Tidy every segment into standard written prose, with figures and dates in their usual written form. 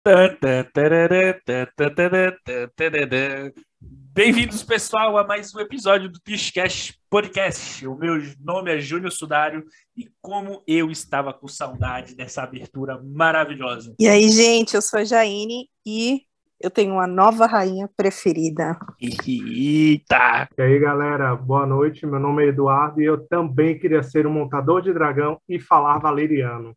Bem-vindos, pessoal, a mais um episódio do Tishcast Podcast. O meu nome é Júnior Sudário e como eu estava com saudade dessa abertura maravilhosa. E aí, gente, eu sou a Jaine e eu tenho uma nova rainha preferida. Eita! E aí, galera, boa noite. Meu nome é Eduardo e eu também queria ser um montador de dragão e falar valeriano.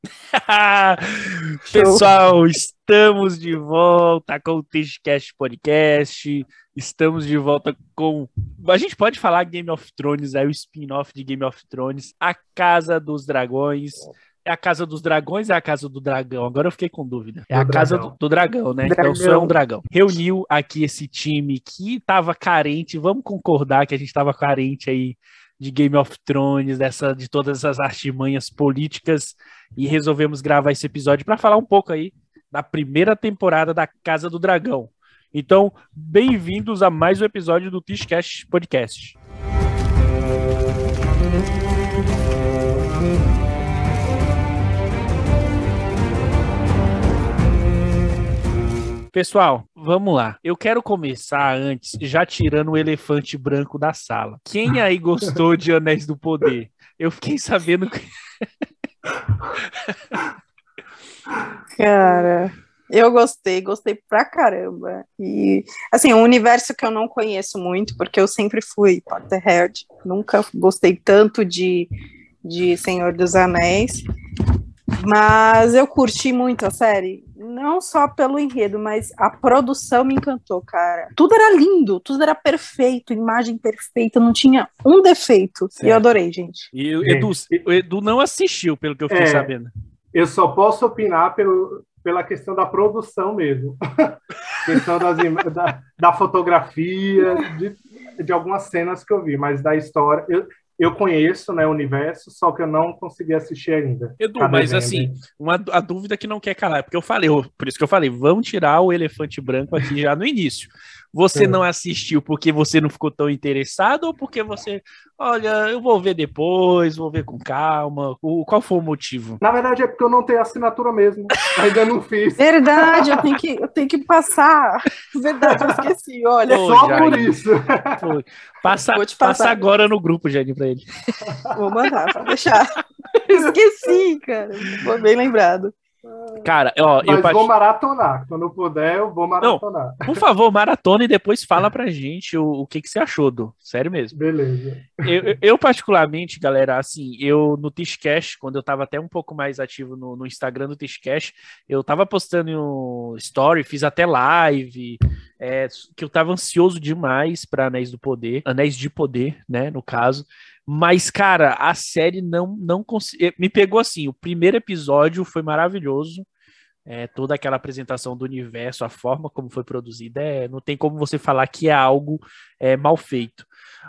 Pessoal, estamos de volta com o Tishcast Podcast. Estamos de volta com... A gente pode falar Game of Thrones, é o spin-off de Game of Thrones, A Casa dos Dragões. É a Casa dos Dragões ou é a Casa do Dragão? Agora eu fiquei com dúvida. É a Casa do Dragão, né? Então só é um dragão. Reuniu aqui esse time que tava carente. Vamos concordar que a gente tava carente aí de Game of Thrones, de todas essas artimanhas políticas, e resolvemos gravar esse episódio para falar um pouco aí da primeira temporada da Casa do Dragão. Então, bem-vindos a mais um episódio do Tishcast Podcast. Pessoal, vamos lá. Eu quero começar antes, já tirando o elefante branco da sala. Quem aí gostou de Anéis do Poder? Eu fiquei sabendo que... Cara, eu gostei pra caramba. E, assim, um universo que eu não conheço muito, porque eu sempre fui Potterhead, nunca gostei tanto de Senhor dos Anéis, mas eu curti muito a série, não só pelo enredo, mas a produção me encantou, cara. Tudo era lindo, tudo era perfeito, imagem perfeita, não tinha um defeito. Certo. E eu adorei, gente. E o Edu não assistiu, pelo que eu fiquei sabendo. Eu só posso opinar pela questão da produção mesmo. Questão da fotografia, de algumas cenas que eu vi, mas da história... Eu conheço, né, o universo, só que eu não consegui assistir ainda. Edu, mas assim, a dúvida que não quer calar, porque por isso que eu falei, vamos tirar o elefante branco aqui já no início. Você não assistiu porque você não ficou tão interessado ou porque você, olha, eu vou ver depois, vou ver com calma? Qual foi o motivo? Na verdade é porque eu não tenho assinatura mesmo, ainda não fiz. Verdade, eu tenho que passar. Verdade, eu esqueci, olha. Só Jair, por isso. Passa agora no grupo, Jane, pra ele. Vou mandar, pode deixar. Esqueci, cara. Bem lembrado. Cara, vou maratonar. Quando eu puder, eu vou maratonar. Não, por favor, maratona e depois fala pra gente o que você achou, sério mesmo. Beleza. Eu particularmente, galera, assim, no Tishcast, quando eu tava até um pouco mais ativo no Instagram do Tishcast, eu tava postando um story, fiz até live, que eu tava ansioso demais pra Anéis de Poder, né, no caso. Mas, cara, a série não me pegou assim. O primeiro episódio foi maravilhoso. Toda aquela apresentação do universo, a forma como foi produzida, não tem como você falar que é algo mal feito.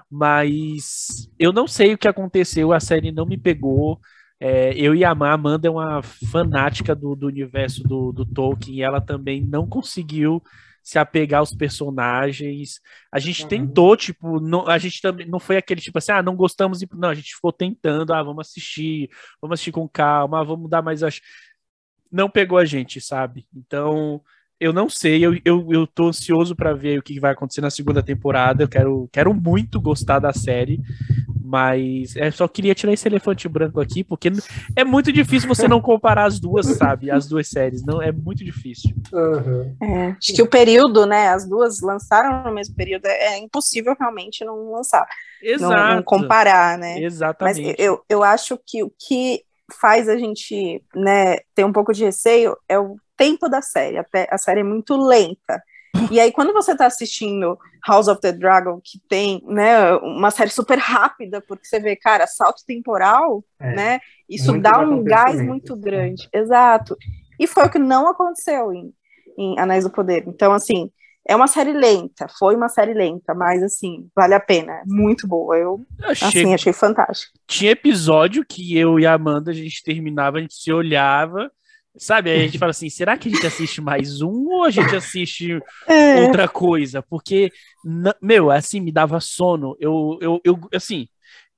Mas eu não sei o que aconteceu, a série não me pegou. Eu e a Amanda é uma fanática do universo do Tolkien e ela também não conseguiu se apegar aos personagens. A gente tentou, tipo, a gente também não foi aquele tipo assim, não gostamos, não, a gente ficou tentando, vamos assistir com calma, vamos dar mais, não pegou a gente, sabe? Então, eu não sei, eu tô ansioso para ver o que vai acontecer na segunda temporada, eu quero muito gostar da série, mas só queria tirar esse elefante branco aqui, porque é muito difícil você não comparar as duas, sabe? As duas séries, não é muito difícil. Acho que o período, né? As duas lançaram no mesmo período, é impossível realmente não lançar. Exato. Não comparar, né? Exatamente. Mas eu acho que o que faz a gente, né, ter um pouco de receio é o tempo da série. A série é muito lenta. E aí, quando você está assistindo House of the Dragon, que tem, né, uma série super rápida, porque você vê, cara, salto temporal, né, isso dá um gás muito grande. Exato. E foi o que não aconteceu em Anéis do Poder. Então, assim, é uma série lenta, foi uma série lenta, mas, assim, vale a pena, muito boa. Eu achei fantástico. Tinha episódio que eu e a Amanda, a gente terminava, a gente se olhava, sabe? Aí a gente fala assim, será que a gente assiste mais um ou a gente assiste outra coisa? Porque, assim, me dava sono. Assim,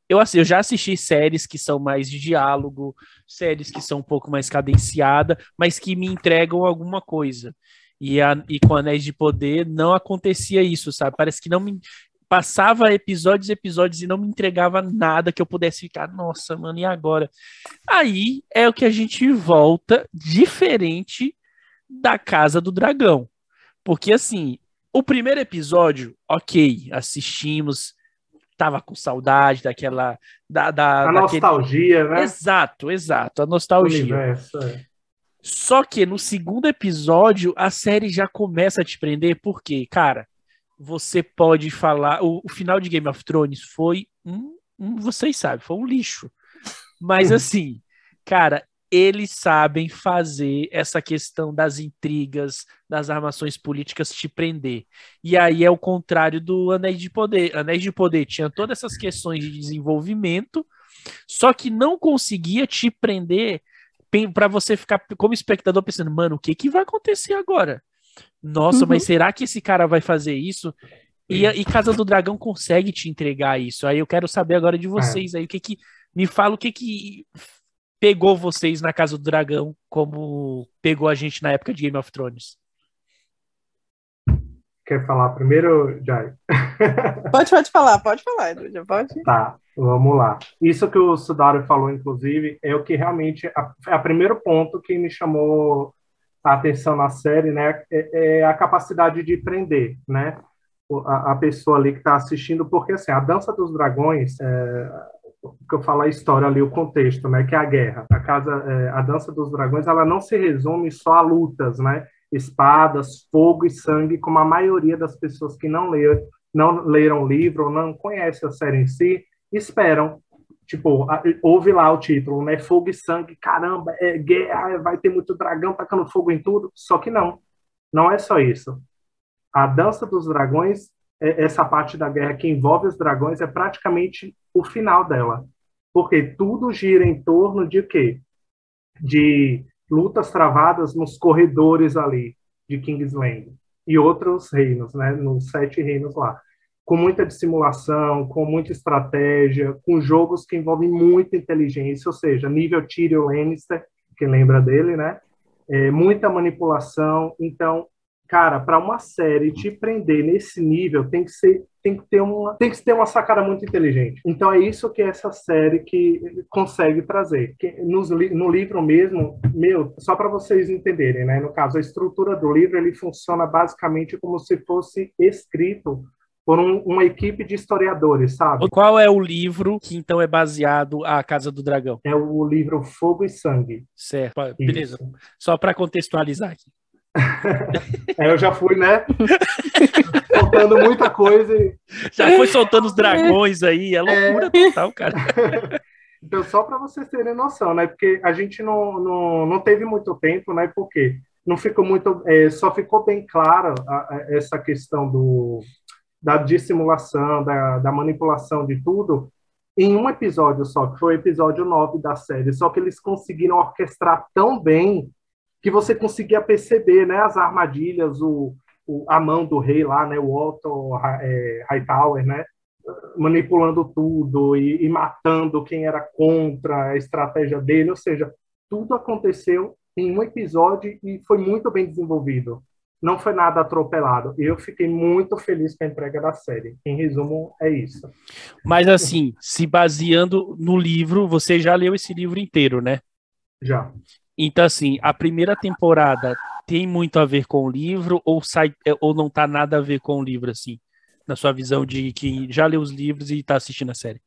eu já assisti séries que são mais de diálogo, séries que são um pouco mais cadenciadas, mas que me entregam alguma coisa. E com Anéis de Poder não acontecia isso, sabe? Parece que não me passava episódios e não me entregava nada que eu pudesse ficar, nossa, mano, e agora? Aí é o que a gente volta diferente da Casa do Dragão. Porque assim, o primeiro episódio, ok, assistimos, tava com saudade daquela. A Daquele... nostalgia, né? Exato, a nostalgia. Universo, é. Só que no segundo episódio, a série já começa a te prender, porque, cara, você pode falar. O final de Game of Thrones foi vocês sabem, foi um lixo. Mas assim, cara, eles sabem fazer essa questão das intrigas, das armações políticas te prender. E aí é o contrário do Anéis de Poder. Anéis de Poder tinha todas essas questões de desenvolvimento, só que não conseguia te prender para você ficar como espectador pensando, mano, o que vai acontecer agora? Nossa, mas será que esse cara vai fazer isso? E Casa do Dragão consegue te entregar isso. Aí eu quero saber agora de vocês aí, me fala o que pegou vocês na Casa do Dragão, como pegou a gente na época de Game of Thrones. Quer falar primeiro, Jai? Pode falar, Eduardo, pode. Tá, vamos lá. Isso que o Sudário falou, inclusive, é o que realmente é o primeiro ponto que me chamou a atenção na série, né? É a capacidade de prender, né? A pessoa ali que está assistindo, porque assim, a Dança dos Dragões, o que eu falo a história ali, o contexto, né? Que é a guerra. A Dança dos Dragões, ela não se resume só a lutas, né? Espadas, fogo e sangue, como a maioria das pessoas que não leram o livro ou não conhecem a série em si, esperam. Tipo, ouve lá o título, né? Fogo e sangue, caramba, é guerra, vai ter muito dragão tacando fogo em tudo. Só que não é só isso. A Dança dos Dragões, essa parte da guerra que envolve os dragões, é praticamente o final dela. Porque tudo gira em torno de quê? De lutas travadas nos corredores ali de Kingsland e outros reinos, né? Nos 7 reinos lá. Com muita dissimulação, com muita estratégia, com jogos que envolvem muita inteligência, ou seja, nível Tyrion Lannister, que lembra dele, né? Muita manipulação. Então, cara, para uma série te prender nesse nível, tem que ter uma sacada muito inteligente. Então é isso que essa série que consegue trazer. No livro mesmo, só para vocês entenderem, né? No caso, a estrutura do livro, ele funciona basicamente como se fosse escrito por uma equipe de historiadores, sabe? Qual é o livro que então é baseado a Casa do Dragão? É o livro Fogo e Sangue. Certo, beleza. Isso. Só para contextualizar aqui. Eu já fui, né? Soltando muita coisa. Já foi soltando os dragões aí, é loucura total, cara. Então, só para vocês terem noção, né? Porque a gente não teve muito tempo, né? Porque não ficou muito. Só ficou bem clara essa questão da dissimulação, da manipulação de tudo, em um episódio só, que foi o episódio 9 da série. Só que eles conseguiram orquestrar tão bem que você conseguia perceber, né, as armadilhas, a mão do rei lá, né, o Otto Hightower, né, manipulando tudo e matando quem era contra a estratégia dele. Ou seja, tudo aconteceu em um episódio e foi muito bem desenvolvido. Não foi nada atropelado. Eu fiquei muito feliz com a entrega da série. Em resumo, é isso. Mas assim, se baseando no livro, você já leu esse livro inteiro, né? Já. Então, assim, a primeira temporada tem muito a ver com o livro ou não tá nada a ver com o livro, assim? Na sua visão de que já leu os livros e tá assistindo a série?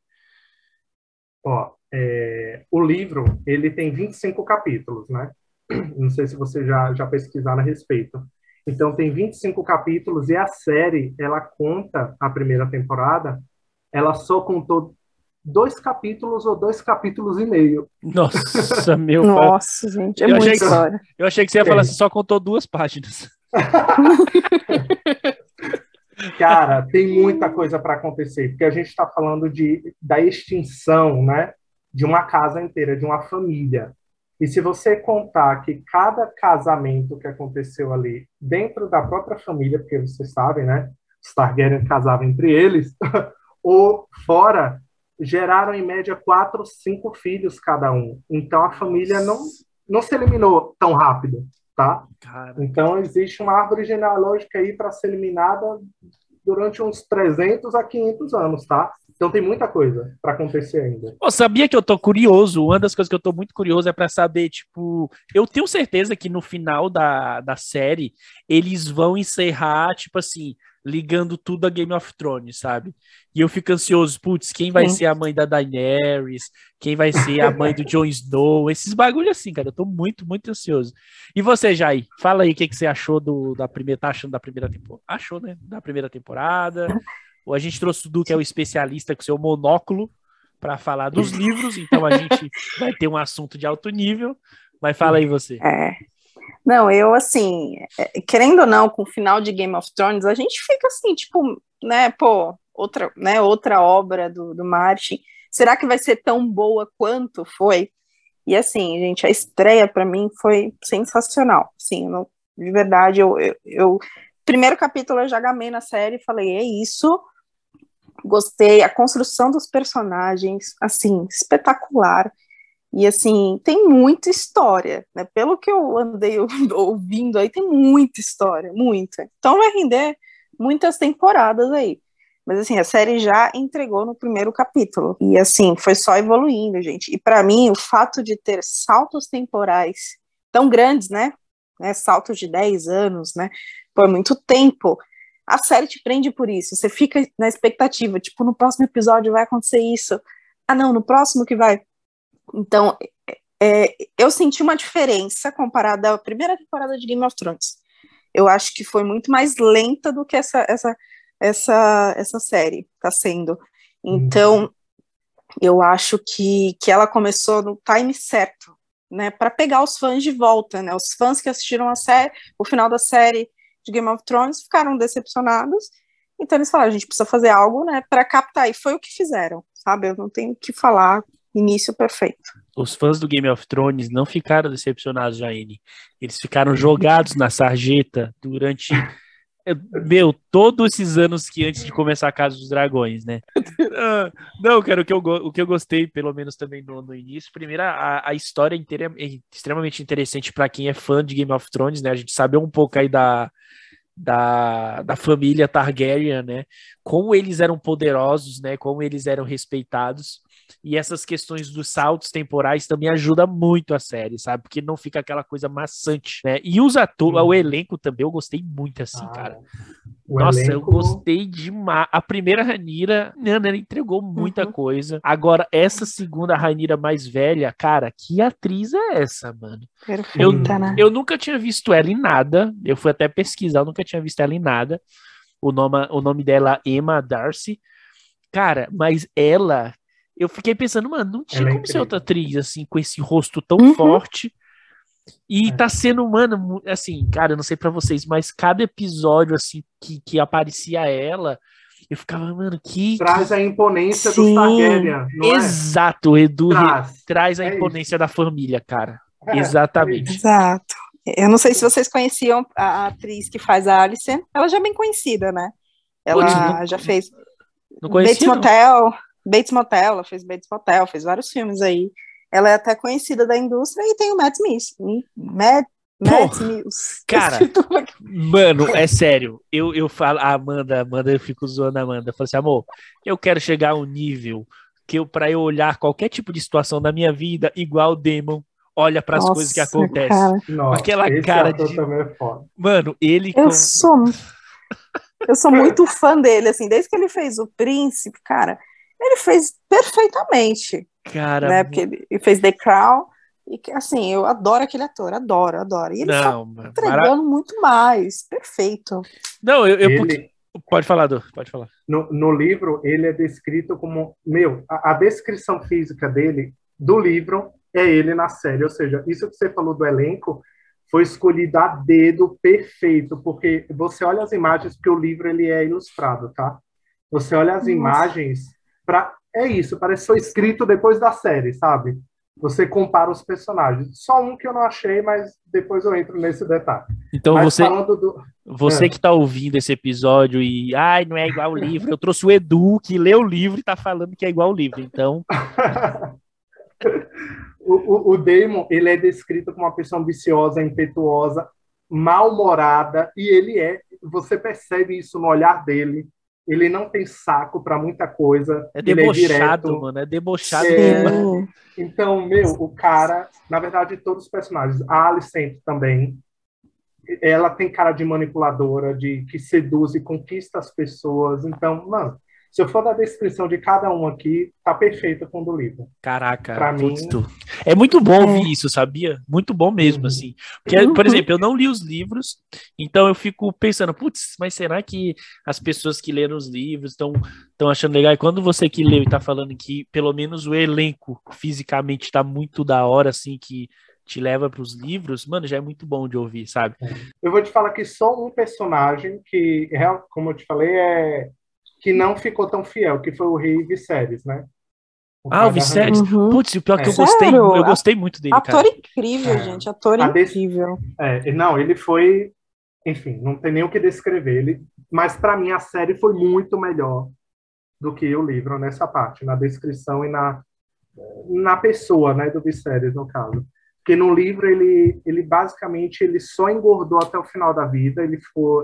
O livro, ele tem 25 capítulos, né? Não sei se você já pesquisaram a respeito. Então, tem 25 capítulos e a série, ela conta, a primeira temporada, ela só contou 2 capítulos ou 2 capítulos e meio. Nossa, meu pai. Nossa, gente, é muita história. Eu achei que você ia falar assim, só contou 2 páginas. Cara, tem muita coisa para acontecer, porque a gente está falando da extinção, né, de uma casa inteira, de uma família. E se você contar que cada casamento que aconteceu ali dentro da própria família, porque vocês sabem, né, os Targaryen casavam entre eles, ou fora, geraram em média 4, 5 filhos cada um. Então a família não se eliminou tão rápido, tá? Cara. Então existe uma árvore genealógica aí para ser eliminada durante uns 300 a 500 anos, tá? Então tem muita coisa para acontecer ainda. Pô, sabia que eu tô curioso? Uma das coisas que eu tô muito curioso é para saber, tipo, eu tenho certeza que no final da série eles vão encerrar, tipo assim, ligando tudo a Game of Thrones, sabe? E eu fico ansioso, putz, quem vai ser a mãe da Daenerys? Quem vai ser a mãe do Jon Snow? Esses bagulho assim, cara, eu tô muito, muito ansioso. E você, Jair, fala aí o que você achou da primeira, tá achando da primeira temporada? Achou, né? Da primeira temporada. Ou a gente trouxe o Du, que é o especialista com seu monóculo, para falar dos livros, então a gente vai ter um assunto de alto nível. Mas fala aí você. Não, eu assim, querendo ou não, com o final de Game of Thrones, a gente fica assim, tipo, né, pô, outra obra do Martin, será que vai ser tão boa quanto foi? E assim, gente, a estreia para mim foi sensacional, assim, de verdade, eu primeiro capítulo eu já gamei na série e falei, é isso, gostei, a construção dos personagens, assim, espetacular. E, assim, tem muita história, né? Pelo que eu andei ouvindo aí, tem muita história, muita. Então vai render muitas temporadas aí. Mas, assim, a série já entregou no primeiro capítulo. E, assim, foi só evoluindo, gente. E, para mim, o fato de ter saltos temporais tão grandes, né? Saltos de 10 anos, né? Por muito tempo. A série te prende por isso. Você fica na expectativa. Tipo, no próximo episódio vai acontecer isso. Ah, não, no próximo que vai... Então, eu senti uma diferença comparada à primeira temporada de Game of Thrones. Eu acho que foi muito mais lenta do que essa série está sendo. Então, eu acho que ela começou no time certo, né, para pegar os fãs de volta, né? Os fãs que assistiram a série, o final da série de Game of Thrones ficaram decepcionados. Então eles falaram, a gente precisa fazer algo, né, para captar. E foi o que fizeram, sabe? Eu não tenho o que falar. Início perfeito. Os fãs do Game of Thrones não ficaram decepcionados, Jaine. Eles ficaram jogados na sarjeta durante, todos esses anos que antes de começar a Casa dos Dragões, né? Não, cara, o que eu gostei, pelo menos também no início, primeiro, a história inteira é extremamente interessante para quem é fã de Game of Thrones, né? A gente sabe um pouco aí da família Targaryen, né? Como eles eram poderosos, né? Como eles eram respeitados. E essas questões dos saltos temporais também ajudam muito a série, sabe? Porque não fica aquela coisa maçante, né? E os atores, o elenco também, eu gostei muito, assim, cara. Nossa, eu gostei demais. A primeira Rhaenyra, ela entregou muita coisa. Agora, essa segunda Rhaenyra mais velha, cara, que atriz é essa, mano? Perfeita, né? Eu nunca tinha visto ela em nada. Eu fui até pesquisar, eu nunca tinha visto ela em nada. O nome dela é Emma Darcy. Cara, mas ela... Eu fiquei pensando, mano, não tinha como ser outra atriz, assim, com esse rosto tão forte. E tá sendo, mano, assim, cara, eu não sei pra vocês, mas cada episódio, assim, que aparecia ela, eu ficava, mano, Traz a imponência do Targaryen, não Exato, Edu traz a imponência da família, cara. Exatamente. Exato. Eu não sei se vocês conheciam a atriz que faz a Alicent, ela já é bem conhecida, né? Ela já fez Bates Motel, ela fez Bates Motel, fez vários filmes aí. Ela é até conhecida da indústria e tem o Matt Smith. Matt Smith. Cara, mano, é sério. Eu falo, Amanda, eu fico zoando a Amanda. Eu falo assim, amor, eu quero chegar a um nível pra eu olhar qualquer tipo de situação da minha vida igual o Damon olha para as coisas que acontecem. Aquela cara de... também é foda. Mano, ele... Eu sou muito fã dele, assim, desde que ele fez O Príncipe, cara, ele fez perfeitamente. Cara, né? Porque ele fez The Crown e assim, eu adoro aquele ator, adoro. E ele tá entregando muito mais, perfeito. Não, pode falar, Du, pode falar. No livro, ele é descrito como, a descrição física dele, do livro, é ele na série, ou seja, isso que você falou do elenco, foi escolhido a dedo perfeito, porque você olha as imagens, porque o livro ele é ilustrado, tá? Você olha as imagens, é isso, parece que foi escrito depois da série, sabe? você compara os personagens. Só um que eu não achei, mas depois eu entro nesse detalhe. Então Mas você, falando do... você que tá ouvindo esse episódio e, ai, não é igual o livro, eu trouxe o Edu que lê o livro e tá falando que é igual o livro, então... O Damon, ele é descrito como uma pessoa ambiciosa, impetuosa, mal-humorada, e você percebe isso no olhar dele, ele não tem saco para muita coisa, É ele é debochado, direto. mano, é debochado. Sim. Então, o cara, na verdade, todos os personagens, a Alicent também, ela tem cara de manipuladora, de que seduz e conquista as pessoas, então, mano, se eu for dar a descrição de cada um aqui, tá perfeita com o do livro. Caraca, Pra putz, mim... é muito bom ouvir isso, sabia? Muito bom mesmo, assim. Porque, por exemplo, eu não li os livros, então eu fico pensando, putz, mas será que as pessoas que leram os livros estão achando legal? E quando você que leu e tá falando que pelo menos o elenco fisicamente tá muito da hora, assim, que te leva pros livros, mano, já é muito bom de ouvir, sabe? Eu vou te falar que só um personagem que, como eu te falei, que não ficou tão fiel, que foi o Rei Viserys, né? O Viserys. Putz, o pior que eu gostei muito dele, ator cara. Incrível, gente, ator incrível. Não, ele foi, enfim, não tem nem o que descrever, mas para mim a série foi muito melhor do que o livro nessa parte, na descrição e na pessoa, né, do Viserys, no caso. Porque no livro ele basicamente ele só engordou até o final da vida, ele ficou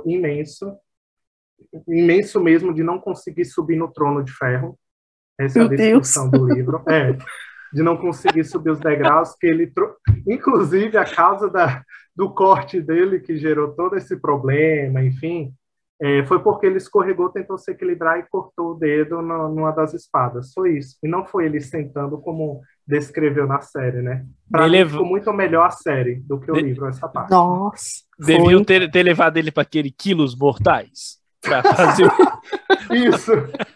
imenso mesmo, de não conseguir subir no trono de ferro. Essa é a descrição do livro. De não conseguir subir os degraus, que ele inclusive a causa do corte dele, que gerou todo esse problema, enfim, foi porque ele escorregou, tentou se equilibrar e cortou o dedo numa das espadas. Só isso. E não foi ele sentando como descreveu na série, né? Pra mim ficou muito melhor a série do que o livro, essa parte. Nossa. Deviam ter levado ele para aquele Quilos Mortais. Pra fazer isso.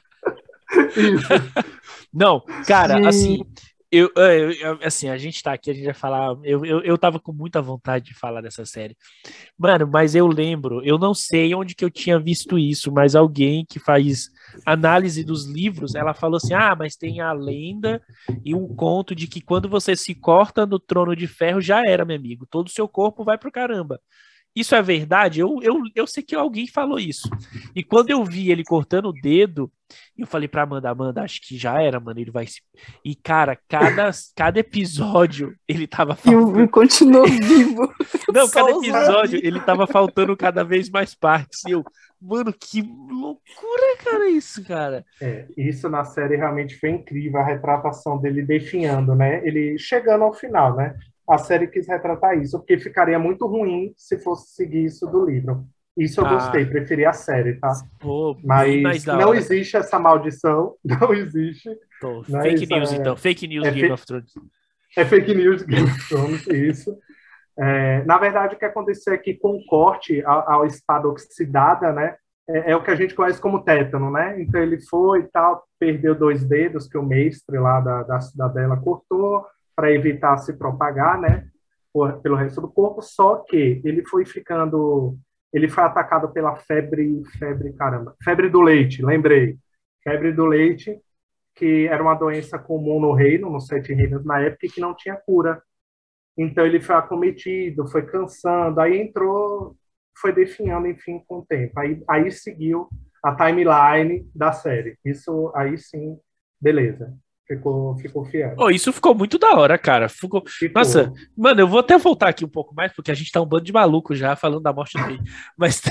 Não, cara, assim, assim, a gente tá aqui, a gente vai falar. Eu tava com muita vontade de falar dessa série. Mano, mas eu lembro, eu não sei onde que eu tinha visto isso, mas alguém que faz análise dos livros, ela falou assim: mas tem a lenda e um conto de que quando você se corta no trono de ferro, já era, meu amigo. Todo o seu corpo vai pro caramba. Isso é verdade? Eu sei que alguém falou isso. E quando eu vi ele cortando o dedo, eu falei pra Amanda, acho que já era, mano, ele vai se... E, cara, cada episódio ele tava faltando... E continuou vivo. Não, cada episódio ele tava faltando cada vez mais partes. E eu, mano, que loucura, cara, isso, cara. Isso na série realmente foi incrível, a retratação dele definhando, né? Ele chegando ao final, né? A série quis retratar isso, porque ficaria muito ruim se fosse seguir isso do livro. Isso eu gostei, preferi a série, tá? Pô, mas não existe essa maldição, não existe. Fake news, então. Fake news Game of Thrones. É fake news Game of Thrones, isso. Na verdade, o que aconteceu é que com o corte à espada oxidada, né? É o que a gente conhece como tétano, né? Então ele foi e tal, perdeu 2 dedos que o mestre lá da cidadela cortou, para evitar se propagar, né, pelo resto do corpo, só que ele foi atacado pela febre do leite, lembrei, febre do leite, que era uma doença comum no reino, nos 7 reinos na época, e que não tinha cura. Então ele foi acometido, foi cansando, aí foi definhando, enfim, com o tempo. Aí seguiu a timeline da série. Isso aí sim, beleza. Ficou fiel. Isso ficou muito da hora, cara. Ficou... Nossa, mano, eu vou até voltar aqui um pouco mais, porque a gente tá um bando de maluco já falando da morte do rei. Mas,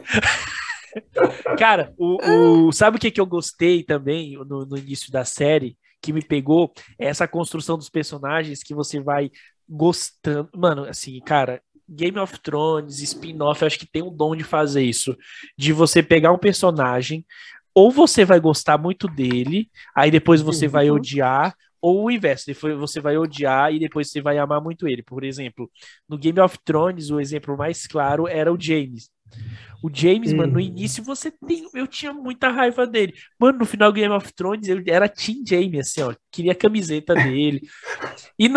cara, sabe o que eu gostei também no início da série, que me pegou? É essa construção dos personagens que você vai gostando. Mano, assim, cara, Game of Thrones, spin-off, eu acho que tem um dom de fazer isso. De você pegar um personagem, ou você vai gostar muito dele, aí depois você vai odiar, ou o inverso, depois você vai odiar e depois você vai amar muito ele. Por exemplo, no Game of Thrones, o exemplo mais claro era o Jaime. O Jaime, mano, no início eu tinha muita raiva dele. Mano, no final do Game of Thrones, eu era Team Jaime, assim, ó, queria a camiseta dele. E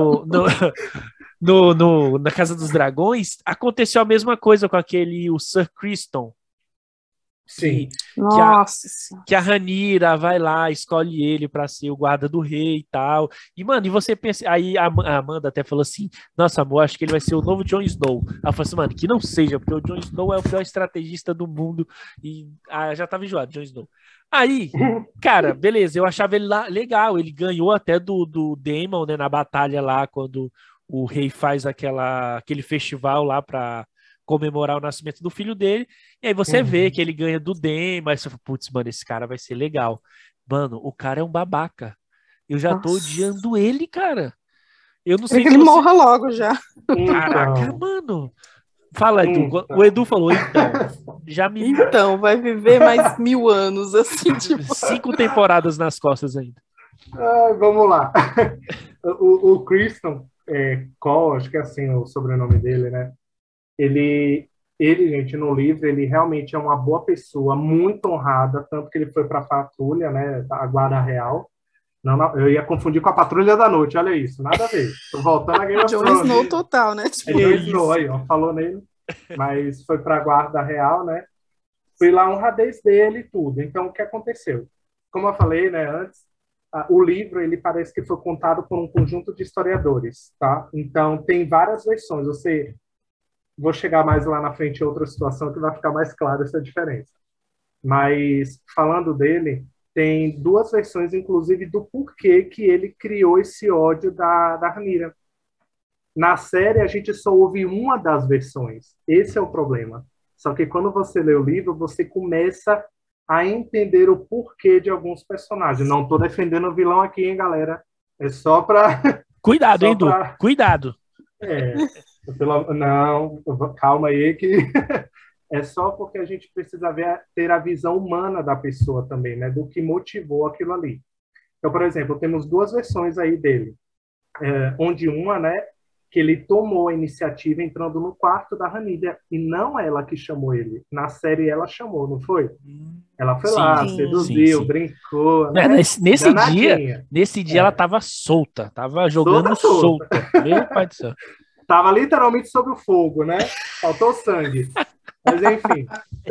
na Casa dos Dragões, aconteceu a mesma coisa com o Sir Criston. Sim. Nossa. Que a Rhaenyra vai lá, escolhe ele pra ser o guarda do rei e tal. E, mano, e você pensa. Aí a Amanda até falou assim: Nossa, amor, acho que ele vai ser o novo Jon Snow. Ela falou assim: Mano, que não seja, porque o Jon Snow é o pior estrategista do mundo. E já tava enjoado, Jon Snow. Aí, cara, beleza, eu achava ele lá legal. Ele ganhou até do Daemon, né, na batalha lá, quando o rei faz aquele festival lá pra comemorar o nascimento do filho dele. E aí você vê que ele ganha do Daemon, mas você fala, putz, mano, esse cara vai ser legal. Mano, o cara é um babaca. Eu já tô odiando ele, cara. Eu não sei que se ele você... morra logo já. Caraca, Então, mano. Fala, Edu. O Edu falou, então. Então, vai viver mais 1000 anos, assim, tipo... 5 temporadas nas costas ainda. vamos lá. O Criston Cole, acho que é assim o sobrenome dele, né? Ele, gente, no livro, ele realmente é uma boa pessoa, muito honrada, tanto que ele foi para a patrulha, né, a Guarda Real. Não, eu ia confundir com a Patrulha da Noite, olha isso, nada a ver. Tô voltando a Game of Thrones. Jon Snow total, né? É Jon Snow, aí, ó, falou nele, mas foi para a Guarda Real, né? Fui lá a honradez dele e tudo. Então, o que aconteceu? Como eu falei, né, antes, o livro, ele parece que foi contado por um conjunto de historiadores, tá? Então, tem várias versões. Vou chegar mais lá na frente em outra situação que vai ficar mais clara essa diferença. Mas, falando dele, tem 2 versões, inclusive, do porquê que ele criou esse ódio da Rhaenyra. Na série, a gente só ouve uma das versões. Esse é o problema. Só que quando você lê o livro, você começa a entender o porquê de alguns personagens. Não estou defendendo o vilão aqui, hein, galera? É só para... Cuidado, hein, Edu? Cuidado. Não, calma aí que é só porque a gente precisa ter a visão humana da pessoa também, né? Do que motivou aquilo ali. Então, por exemplo, temos 2 versões aí dele, onde uma, né, que ele tomou a iniciativa entrando no quarto da Rhaenyra e não ela que chamou ele. Na série ela chamou, não foi? Ela foi lá, seduziu, brincou, né? Nesse dia ela tava solta, tava jogando solta. Meu pai do céu. Tava literalmente sob o fogo, né? Faltou sangue. Mas, enfim.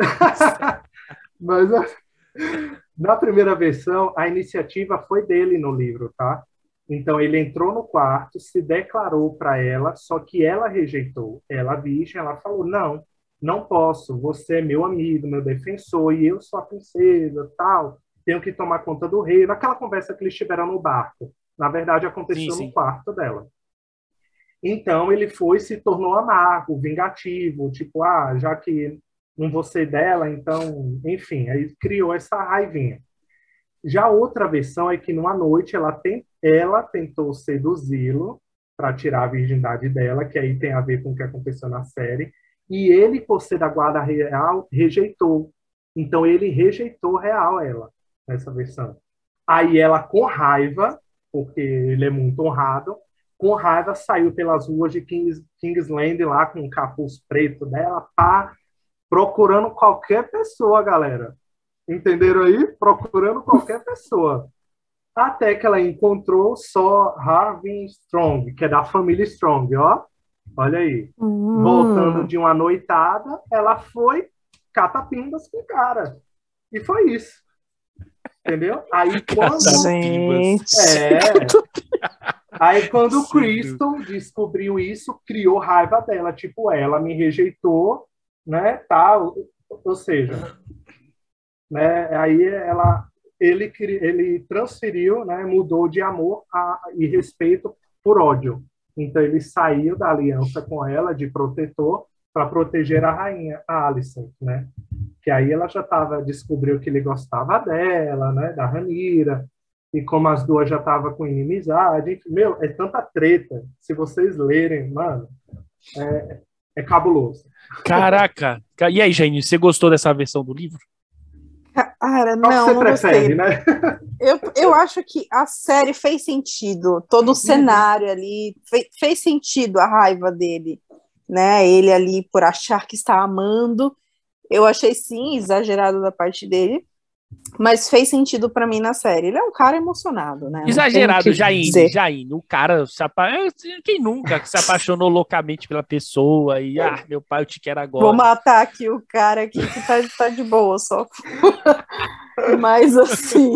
Mas, na primeira versão, a iniciativa foi dele no livro, tá? Então, ele entrou no quarto, se declarou para ela, só que ela rejeitou. Ela, virgem, ela falou, não posso, você é meu amigo, meu defensor, e eu sou a princesa, tal, tenho que tomar conta do rei. Naquela conversa que eles tiveram no barco, na verdade, aconteceu no quarto dela. Então, ele se tornou amargo, vingativo, tipo, já que não vou ser dela, então, enfim, aí criou essa raivinha. Já outra versão é que, numa noite, ela tentou seduzi-lo para tirar a virgindade dela, que aí tem a ver com o que aconteceu na série, e ele, por ser da Guarda Real, rejeitou. Então, ele rejeitou real ela, nessa versão. Aí ela, com raiva, porque ele é muito honrado, com raiva, saiu pelas ruas de Kingsland lá com o capuz preto dela, procurando qualquer pessoa, galera. Entenderam aí? Procurando qualquer pessoa. Até que ela encontrou só Harvey Strong, que é da família Strong, ó. Olha aí. Voltando de uma noitada, ela foi catapimbas com o cara. E foi isso. Entendeu? Aí quando... Aí, quando o Criston descobriu isso, criou raiva dela. Tipo, ela me rejeitou, né, tal. Ou seja, né, aí ele transferiu, né, mudou de amor e respeito por ódio. Então, ele saiu da aliança com ela, de protetor, para proteger a rainha, a Alicent, né? Que aí ela já descobriu que ele gostava dela, né, da Rhaenyra. E como as 2 já estavam com inimizade, é tanta treta. Se vocês lerem, mano, é cabuloso. Caraca! E aí, Jaine, você gostou dessa versão do livro? Cara, Qual não, você não prefere, gostei. né? Eu acho que a série fez sentido, todo o cenário ali, fez sentido a raiva dele, né? Ele ali por achar que está amando. Eu achei, sim, exagerado da parte dele, Mas fez sentido pra mim na série. Ele é um cara emocionado, né? Exagerado, Jaine. O cara quem nunca se apaixonou loucamente pela pessoa e, meu pai, eu te quero agora. Vou matar aqui o cara aqui que tá de boa só. Mas, assim...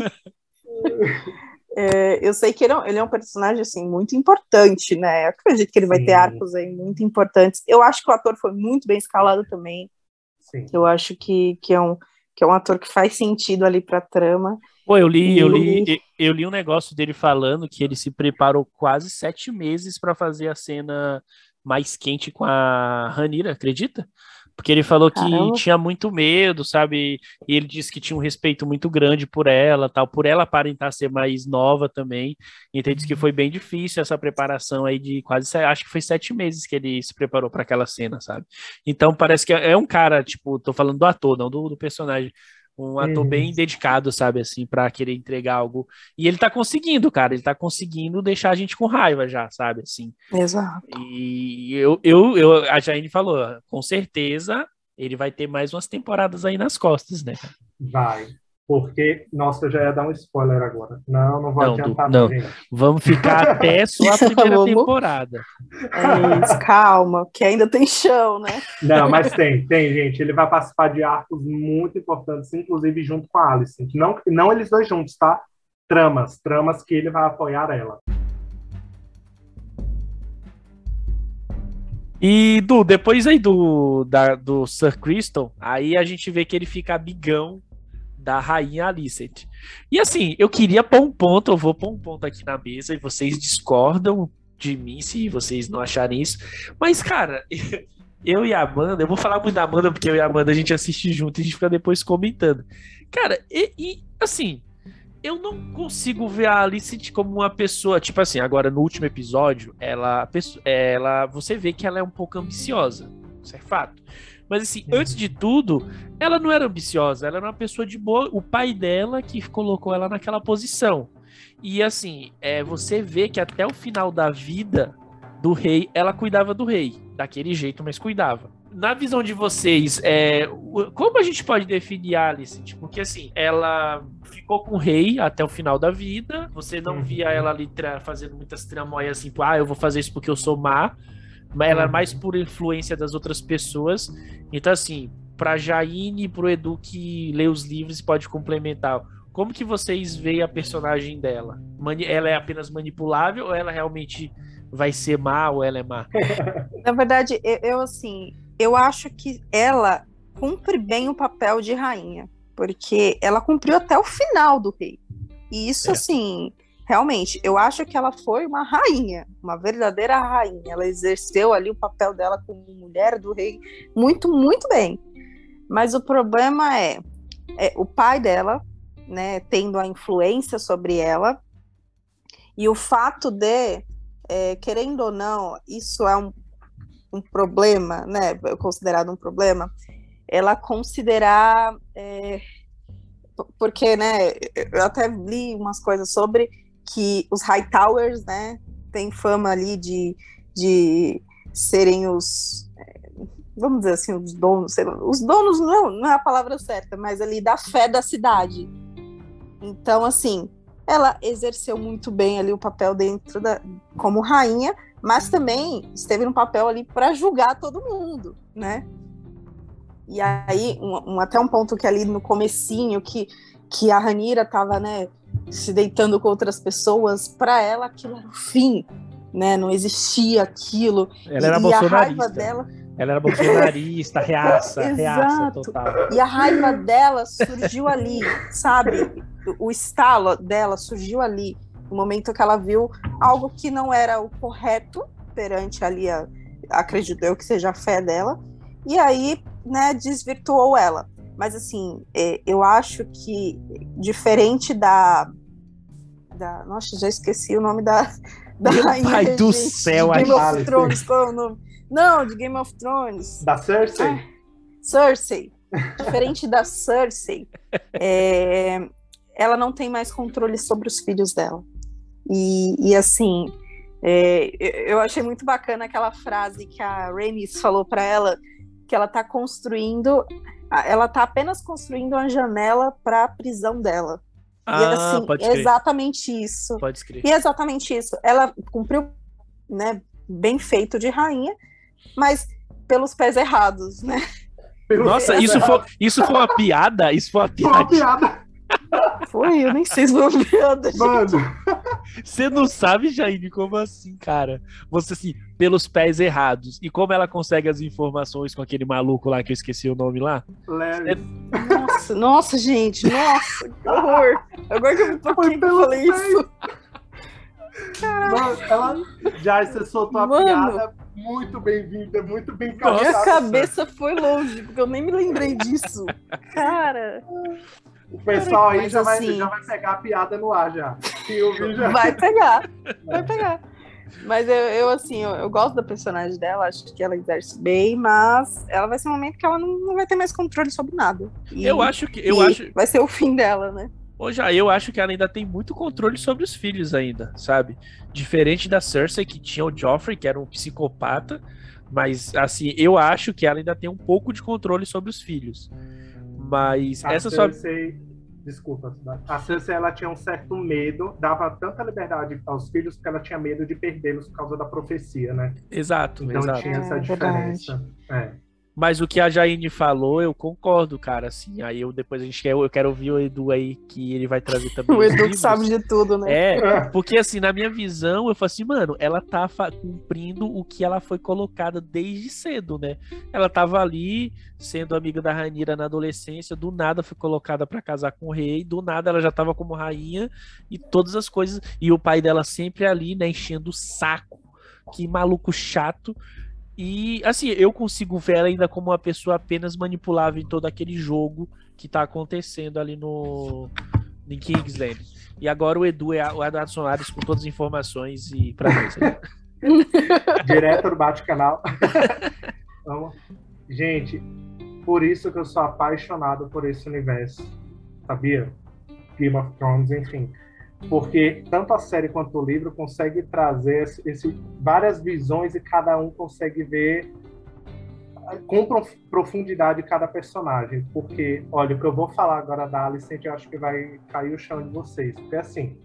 eu sei que ele é um personagem, assim, muito importante, né? Eu acredito que ele vai ter arcos aí muito importantes. Eu acho que o ator foi muito bem escalado também. Sim. Eu acho que é um ator que faz sentido ali pra trama. Pô, eu li um negócio dele falando que ele se preparou quase 7 meses para fazer a cena mais quente com a Rhaenyra, acredita? Porque ele falou que tinha muito medo, sabe? E ele disse que tinha um respeito muito grande por ela, tal, por ela aparentar ser mais nova também. Então ele disse que foi bem difícil essa preparação aí de quase, acho que foi 7 meses que ele se preparou para aquela cena, sabe? Então parece que é um cara, tipo, tô falando do ator, não do personagem. Um ator bem dedicado, sabe, assim, pra querer entregar algo. E ele tá conseguindo, cara, ele tá conseguindo deixar a gente com raiva já, sabe, assim. Exato. E a Jaine falou, com certeza ele vai ter mais umas temporadas aí nas costas, né? Vai. Porque, nossa, eu já ia dar um spoiler agora. Não vou adiantar, não, gente. Vamos ficar até só a primeira temporada. É isso, calma, que ainda tem chão, né? Não, mas tem, gente. Ele vai participar de arcos muito importantes, inclusive junto com a Alicent. Não eles dois juntos, tá? Tramas que ele vai apoiar ela. E, depois aí do Sir Criston, aí a gente vê que ele fica amigão da rainha Alicent. E assim, eu queria pôr um ponto, eu vou pôr um ponto aqui na mesa e vocês discordam de mim se vocês não acharem isso. Mas, cara, eu e a Amanda, eu vou falar muito da Amanda porque eu e a Amanda a gente assiste junto e a gente fica depois comentando. Cara, assim, eu não consigo ver a Alicent como uma pessoa, tipo assim, agora no último episódio, você vê que ela é um pouco ambiciosa, isso é fato. Mas assim, antes de tudo, ela não era ambiciosa, ela era uma pessoa de boa, o pai dela que colocou ela naquela posição. E assim, você vê que até o final da vida do rei, ela cuidava do rei, daquele jeito, mas cuidava. Na visão de vocês, como a gente pode definir a Alicent? Porque assim, ela ficou com o rei até o final da vida, você não via ela ali fazendo muitas tramóias assim, eu vou fazer isso porque eu sou má, mas ela é mais por influência das outras pessoas. Então assim, pra Jaine e pro Edu que lê os livros pode complementar. Como que vocês veem a personagem dela? Ela é apenas manipulável ou ela realmente vai ser má ou ela é má? Na verdade, eu acho que ela cumpre bem o papel de rainha, porque ela cumpriu até o final do rei. E isso, assim, realmente, eu acho que ela foi uma rainha, uma verdadeira rainha. Ela exerceu ali o papel dela como mulher do rei muito, muito bem. Mas o problema é o pai dela, né, tendo a influência sobre ela, e o fato de, querendo ou não, isso é um problema, né, considerado um problema, ela considerar, porque, né, eu até li umas coisas sobre que os Hightowers, né, têm fama ali de serem os, vamos dizer assim, os donos não é a palavra certa, mas ali da fé da cidade. Então, assim, ela exerceu muito bem ali o papel como rainha, mas também esteve no papel ali para julgar todo mundo, né? E aí, até um ponto que ali no comecinho, que a Rhaenyra estava, né, se deitando com outras pessoas, para ela aquilo era o fim, né? Não existia aquilo. Ela era bolsonarista. A raiva dela... Ela era bolsonarista, reaça total. E a raiva dela surgiu ali, sabe? O estalo dela surgiu ali, no momento que ela viu algo que não era o correto perante ali, acredito eu que seja a fé dela, e aí, né, desvirtuou ela. Mas assim, eu acho que diferente da nossa, já esqueci o nome da rainha. Pai do céu, Game of Thrones, qual é o nome? Não, de Game of Thrones. Da Cersei? Cersei. Diferente da Cersei, ela não tem mais controle sobre os filhos dela. E assim, eu achei muito bacana aquela frase que a Rhaenys falou para ela, que ela tá construindo, ela tá apenas construindo uma janela para a prisão dela. E assim, pode crer. exatamente isso. Pode escrever. E é exatamente isso. Ela cumpriu, né, bem feito de rainha, mas pelos pés errados, né? Nossa, isso foi uma piada? Isso foi uma Foi uma piada. piada. Foi, eu nem sei se foi uma piada. Mano, Você não sabe, Jaine, como assim, cara? Você, assim, pelos pés errados. E como ela consegue as informações com aquele maluco lá, que eu esqueci o nome lá? Larry. Nossa, gente, nossa, que horror. Agora que eu me toquei que eu falei isso. Mano, ela já você soltou a Mano. piada muito bem-vinda, muito bem Minha captada. cabeça foi longe, porque eu nem me lembrei disso. Cara, O pessoal aí Mas já assim- vai pegar a piada no ar já. Se ouvir já. vai pegar. Mas eu gosto da personagem dela, acho que ela exerce bem, mas ela vai ser um momento que ela não vai ter mais controle sobre nada. E- Eu acho. vai ser o fim dela, né? Eu acho que ela ainda tem muito controle sobre os filhos ainda, sabe? Diferente da Cersei, que tinha o Joffrey, que era um psicopata, mas assim, eu acho que ela ainda tem um pouco de controle sobre os filhos. Mas A essa só. Cersei, desculpa, a Cersei ela tinha um certo medo, dava tanta liberdade aos filhos porque ela tinha medo de perdê-los por causa da profecia, né? Exato, Então exato. tinha essa verdade. diferença. É. Mas o que a Jaine falou, eu concordo, cara, assim. Aí depois eu quero ouvir o Edu aí, que ele vai trazer também O os Edu que livros. sabe de tudo, né? É, porque assim, na minha visão, eu falo assim, mano, ela tá cumprindo o que ela foi colocada desde cedo, né? Ela tava ali, sendo amiga da Rhaenyra na adolescência, do nada foi colocada pra casar com o rei, do nada ela já tava como rainha, e todas as coisas, e o pai dela sempre ali, né, enchendo o saco, que maluco chato. E assim, eu consigo ver ela ainda como uma pessoa apenas manipulável em todo aquele jogo que tá acontecendo ali em Kingsland. E agora o Edu o Eduardo Soares com todas as informações e pra nós. Né? Direto do Bate-Canal. Vamos. Gente, por isso que eu sou apaixonado por esse universo. Sabia? Game of Thrones, enfim. Porque tanto a série quanto o livro consegue trazer várias visões e cada um consegue ver com profundidade cada personagem. Porque, olha, o que eu vou falar agora da Alicent, eu acho que vai cair o chão de vocês. Porque, assim,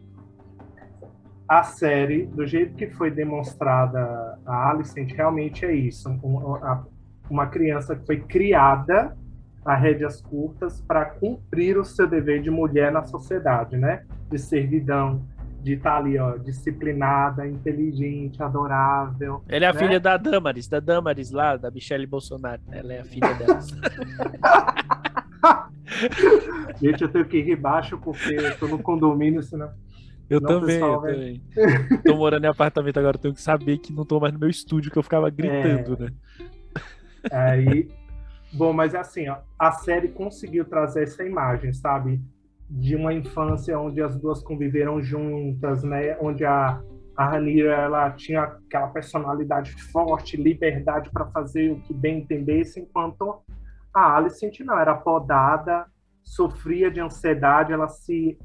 a série, do jeito que foi demonstrada, a Alicent realmente é isso. Uma criança que foi criada a rédeas curtas para cumprir o seu dever de mulher na sociedade, né? De servidão, de estar ali, ó, disciplinada, inteligente, adorável. Ela é a né? filha da Damaris lá, da Michelle Bolsonaro. Ela é a filha dela. Gente, eu tenho que rir baixo porque eu tô no condomínio, senão... Eu Não, também, pessoal, eu também. Tô morando em apartamento agora, eu tenho que saber que não tô mais no meu estúdio, que eu ficava gritando, né? Aí, bom, mas assim, ó, a série conseguiu trazer essa imagem, sabe? De uma infância onde as duas conviveram juntas, né? Onde a Rhaenyra, ela tinha aquela personalidade forte, liberdade para fazer o que bem entendesse, enquanto a Alicent não, era podada, sofria de ansiedade, ela se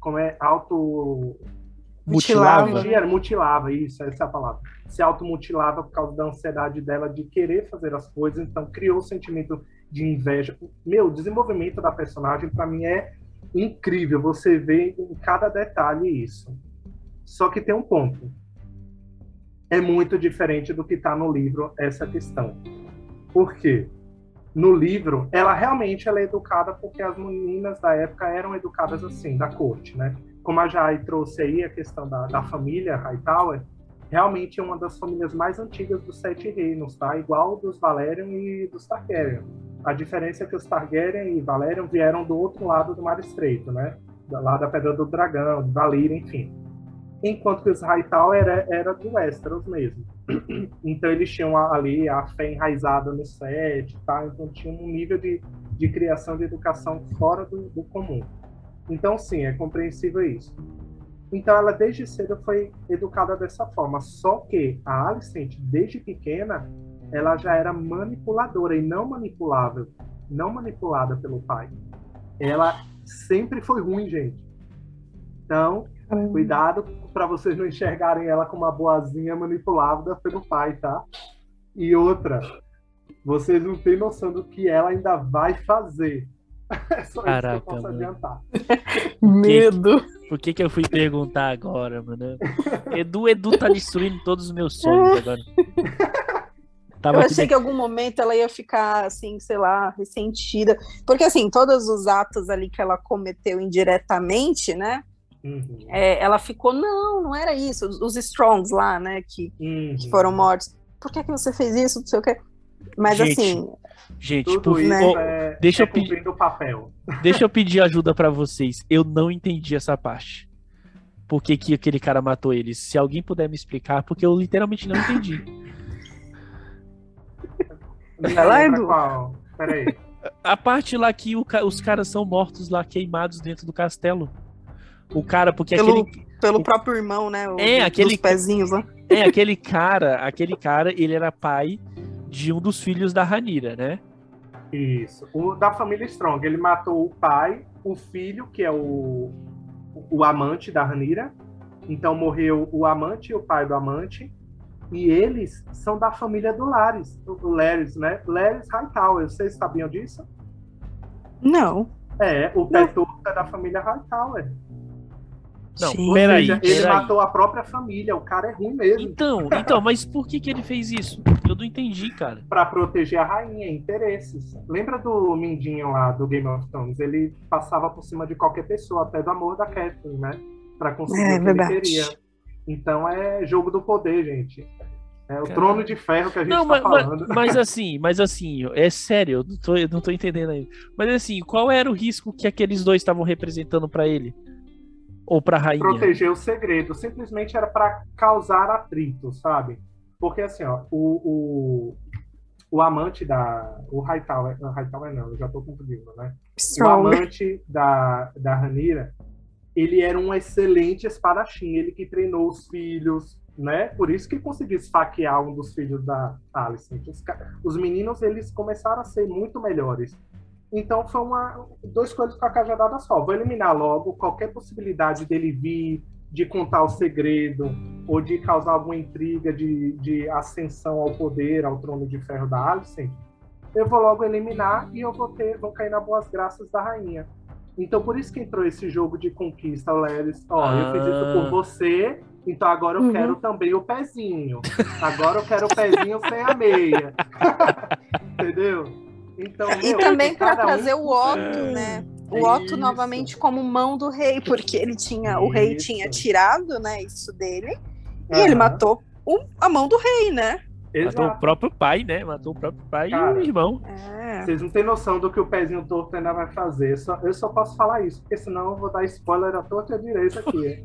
mutilava, isso, essa é a palavra. Se automutilava por causa da ansiedade dela de querer fazer as coisas, então criou o sentimento de inveja. Meu, o desenvolvimento da personagem, para mim, é incrível. Você vê em cada detalhe isso. Só que tem um ponto. É muito diferente do que está no livro, essa questão. Por quê? No livro, ela é educada porque as meninas da época eram educadas assim, da corte, né? Como a Jai trouxe aí a questão da família Hightower, realmente é uma das famílias mais antigas dos Sete Reinos, tá? Igual dos Valerian e dos Targaryen. A diferença é que os Targaryen e Valerian vieram do outro lado do Mar Estreito, né? Lá da Pedra do Dragão, de Valyria, enfim. Enquanto que os Hightower era do Westeros mesmo. Então eles tinham ali a fé enraizada no Sete, tá? Então tinha um nível de criação de educação fora do comum. Então sim, é compreensível isso. Então ela desde cedo foi educada dessa forma, só que a Alicent, desde pequena, ela já era manipuladora e não manipulável, não manipulada pelo pai. Ela sempre foi ruim, gente. Então, cuidado para vocês não enxergarem ela como uma boazinha manipulada pelo pai, tá? E outra, Vocês não têm noção do que ela ainda vai fazer. É só Caraca, isso que eu posso mano. adiantar. Medo. Por que eu fui perguntar agora, mano? Edu tá destruindo todos os meus sonhos agora. Tava Eu aqui achei que em algum momento ela ia ficar, assim, sei lá, ressentida. Porque, assim, todos os atos ali que ela cometeu indiretamente, né? Uhum. Ela ficou, não era isso. Os Strongs lá, né? Que foram mortos. Por que você fez isso? Não sei o quê. Mas, Gente, assim... Gente, Tudo isso deixa eu cumprindo o papel. Deixa eu pedir ajuda pra vocês. Eu não entendi essa parte. Por que aquele cara matou eles? Se alguém puder me explicar, porque eu literalmente não entendi. Ninguém lá, lembra Edu. qual. Peraí. A parte lá que os caras são mortos lá, queimados dentro do castelo. O cara, porque Pelo próprio irmão, né? aquele dos pezinhos lá. aquele cara, ele era pai de um dos filhos da Rhaenyra, né? Isso. O da família Strong. Ele matou o pai, o filho, que é o amante da Rhaenyra. Então morreu o amante e o pai do amante. E eles são da família do Larys. O Larys, né? Larys Hightower. Vocês sabiam disso? Não. O pé torto é da família Hightower. Não, Sim. peraí. Ele matou a própria família. O cara é ruim mesmo. Então, mas por que ele fez isso? Eu não entendi, cara. Pra proteger a rainha, interesses. Lembra do Mindinho lá do Game of Thrones? Ele passava por cima de qualquer pessoa, até do amor da Catelyn, né? Pra conseguir o que verdade. ele queria. Então é jogo do poder, gente. É o Cara. trono de ferro que a gente Não, tá falando. mas assim, é sério, eu não tô entendendo ainda. Mas assim, qual era o risco que aqueles dois estavam representando pra ele? Ou pra rainha? Proteger o segredo. Simplesmente era pra causar atrito, sabe? Porque assim, ó, o amante o Hightower não, eu já tô confundindo, né? Strong. O amante da Rhaenyra, ele era um excelente espadachim, ele que treinou os filhos, né? Por isso que conseguiu esfaquear um dos filhos da Alicent. Os meninos, eles começaram a ser muito melhores. Então foi dois coelhos com a cajadada só. Vou eliminar logo qualquer possibilidade dele vir, de contar o segredo, ou de causar alguma intriga de ascensão ao poder, ao trono de ferro da Alicent. Eu vou logo eliminar e eu vou cair nas boas graças da rainha. Então por isso que entrou esse jogo de conquista, o Larys. Eu fiz isso por você, então agora eu quero também o pezinho. Agora eu quero o pezinho sem a meia. Entendeu? Então, E também para trazer o Otto, né? O Otto novamente como mão do rei, porque o rei tinha tirado, né, isso dele, e ele matou a mão do rei, né? Exato. Matou o próprio pai, né? Matou o próprio pai, cara, e o irmão. Vocês não têm noção do que o pezinho torto ainda vai fazer. Eu só posso falar isso, porque senão eu vou dar spoiler à torta e à direita aqui.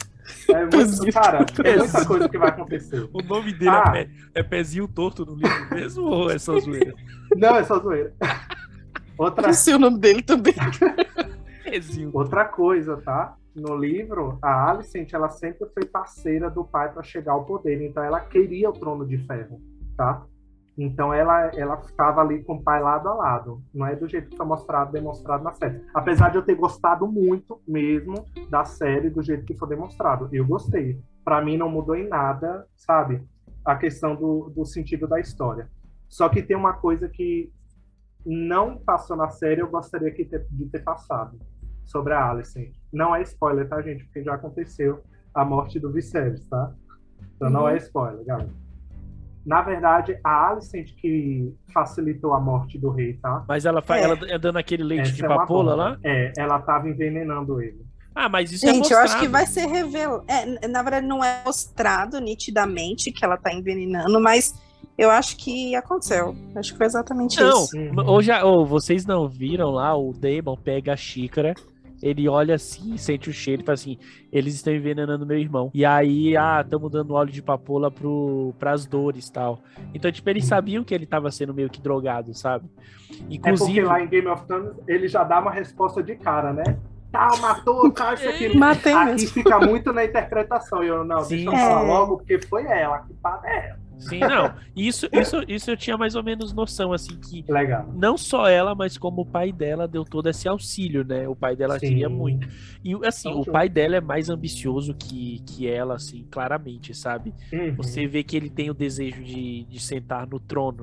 É muita coisa que vai acontecer. O nome dele é Pezinho Torto no livro mesmo ou é só zoeira? Não, é só zoeira. Esse é o nome dele também. Outra coisa, tá? No livro, a Alicent, ela sempre foi parceira do pai para chegar ao poder. Então, ela queria o Trono de Ferro, tá? Então, ela ficava ali com o pai lado a lado. Não é do jeito que foi demonstrado na série. Apesar de eu ter gostado muito mesmo da série, do jeito que foi demonstrado. Eu gostei. Para mim, não mudou em nada, sabe? A questão do sentido da história. Só que tem uma coisa que não passou na série, eu gostaria de ter passado. Sobre a Alicent. Não é spoiler, tá, gente? Porque já aconteceu a morte do Viserys, tá? Então não é spoiler, galera. Na verdade, a Alicent que facilitou a morte do rei, tá? Mas ela dando aquele leite Essa de papoula lá? Ela tava envenenando ele. Mas isso gente, é mostrado. Eu acho que vai ser revelado. Na verdade, não é mostrado nitidamente que ela tá envenenando, mas eu acho que aconteceu. Acho que foi exatamente isso. Vocês não viram lá, o Daemon pega a xícara, ele olha assim, sente o cheiro e fala assim, eles estão envenenando meu irmão. E aí, estamos dando óleo de papoula pras dores e tal. Então, tipo, eles sabiam que ele tava sendo meio que drogado, sabe? Inclusive... É porque lá em Game of Thrones, ele já dá uma resposta de cara, né? Matou, isso aqui. Matei aqui mesmo. Fica muito na interpretação. Deixa eu falar logo, porque foi ela, que culpada é ela. Sim, não. Isso eu tinha mais ou menos noção, assim, que legal. Não só ela, mas como o pai dela deu todo esse auxílio, né? O pai dela queria muito. E, assim, o pai dela é mais ambicioso que ela, assim, claramente, sabe? Você vê que ele tem o desejo de sentar no trono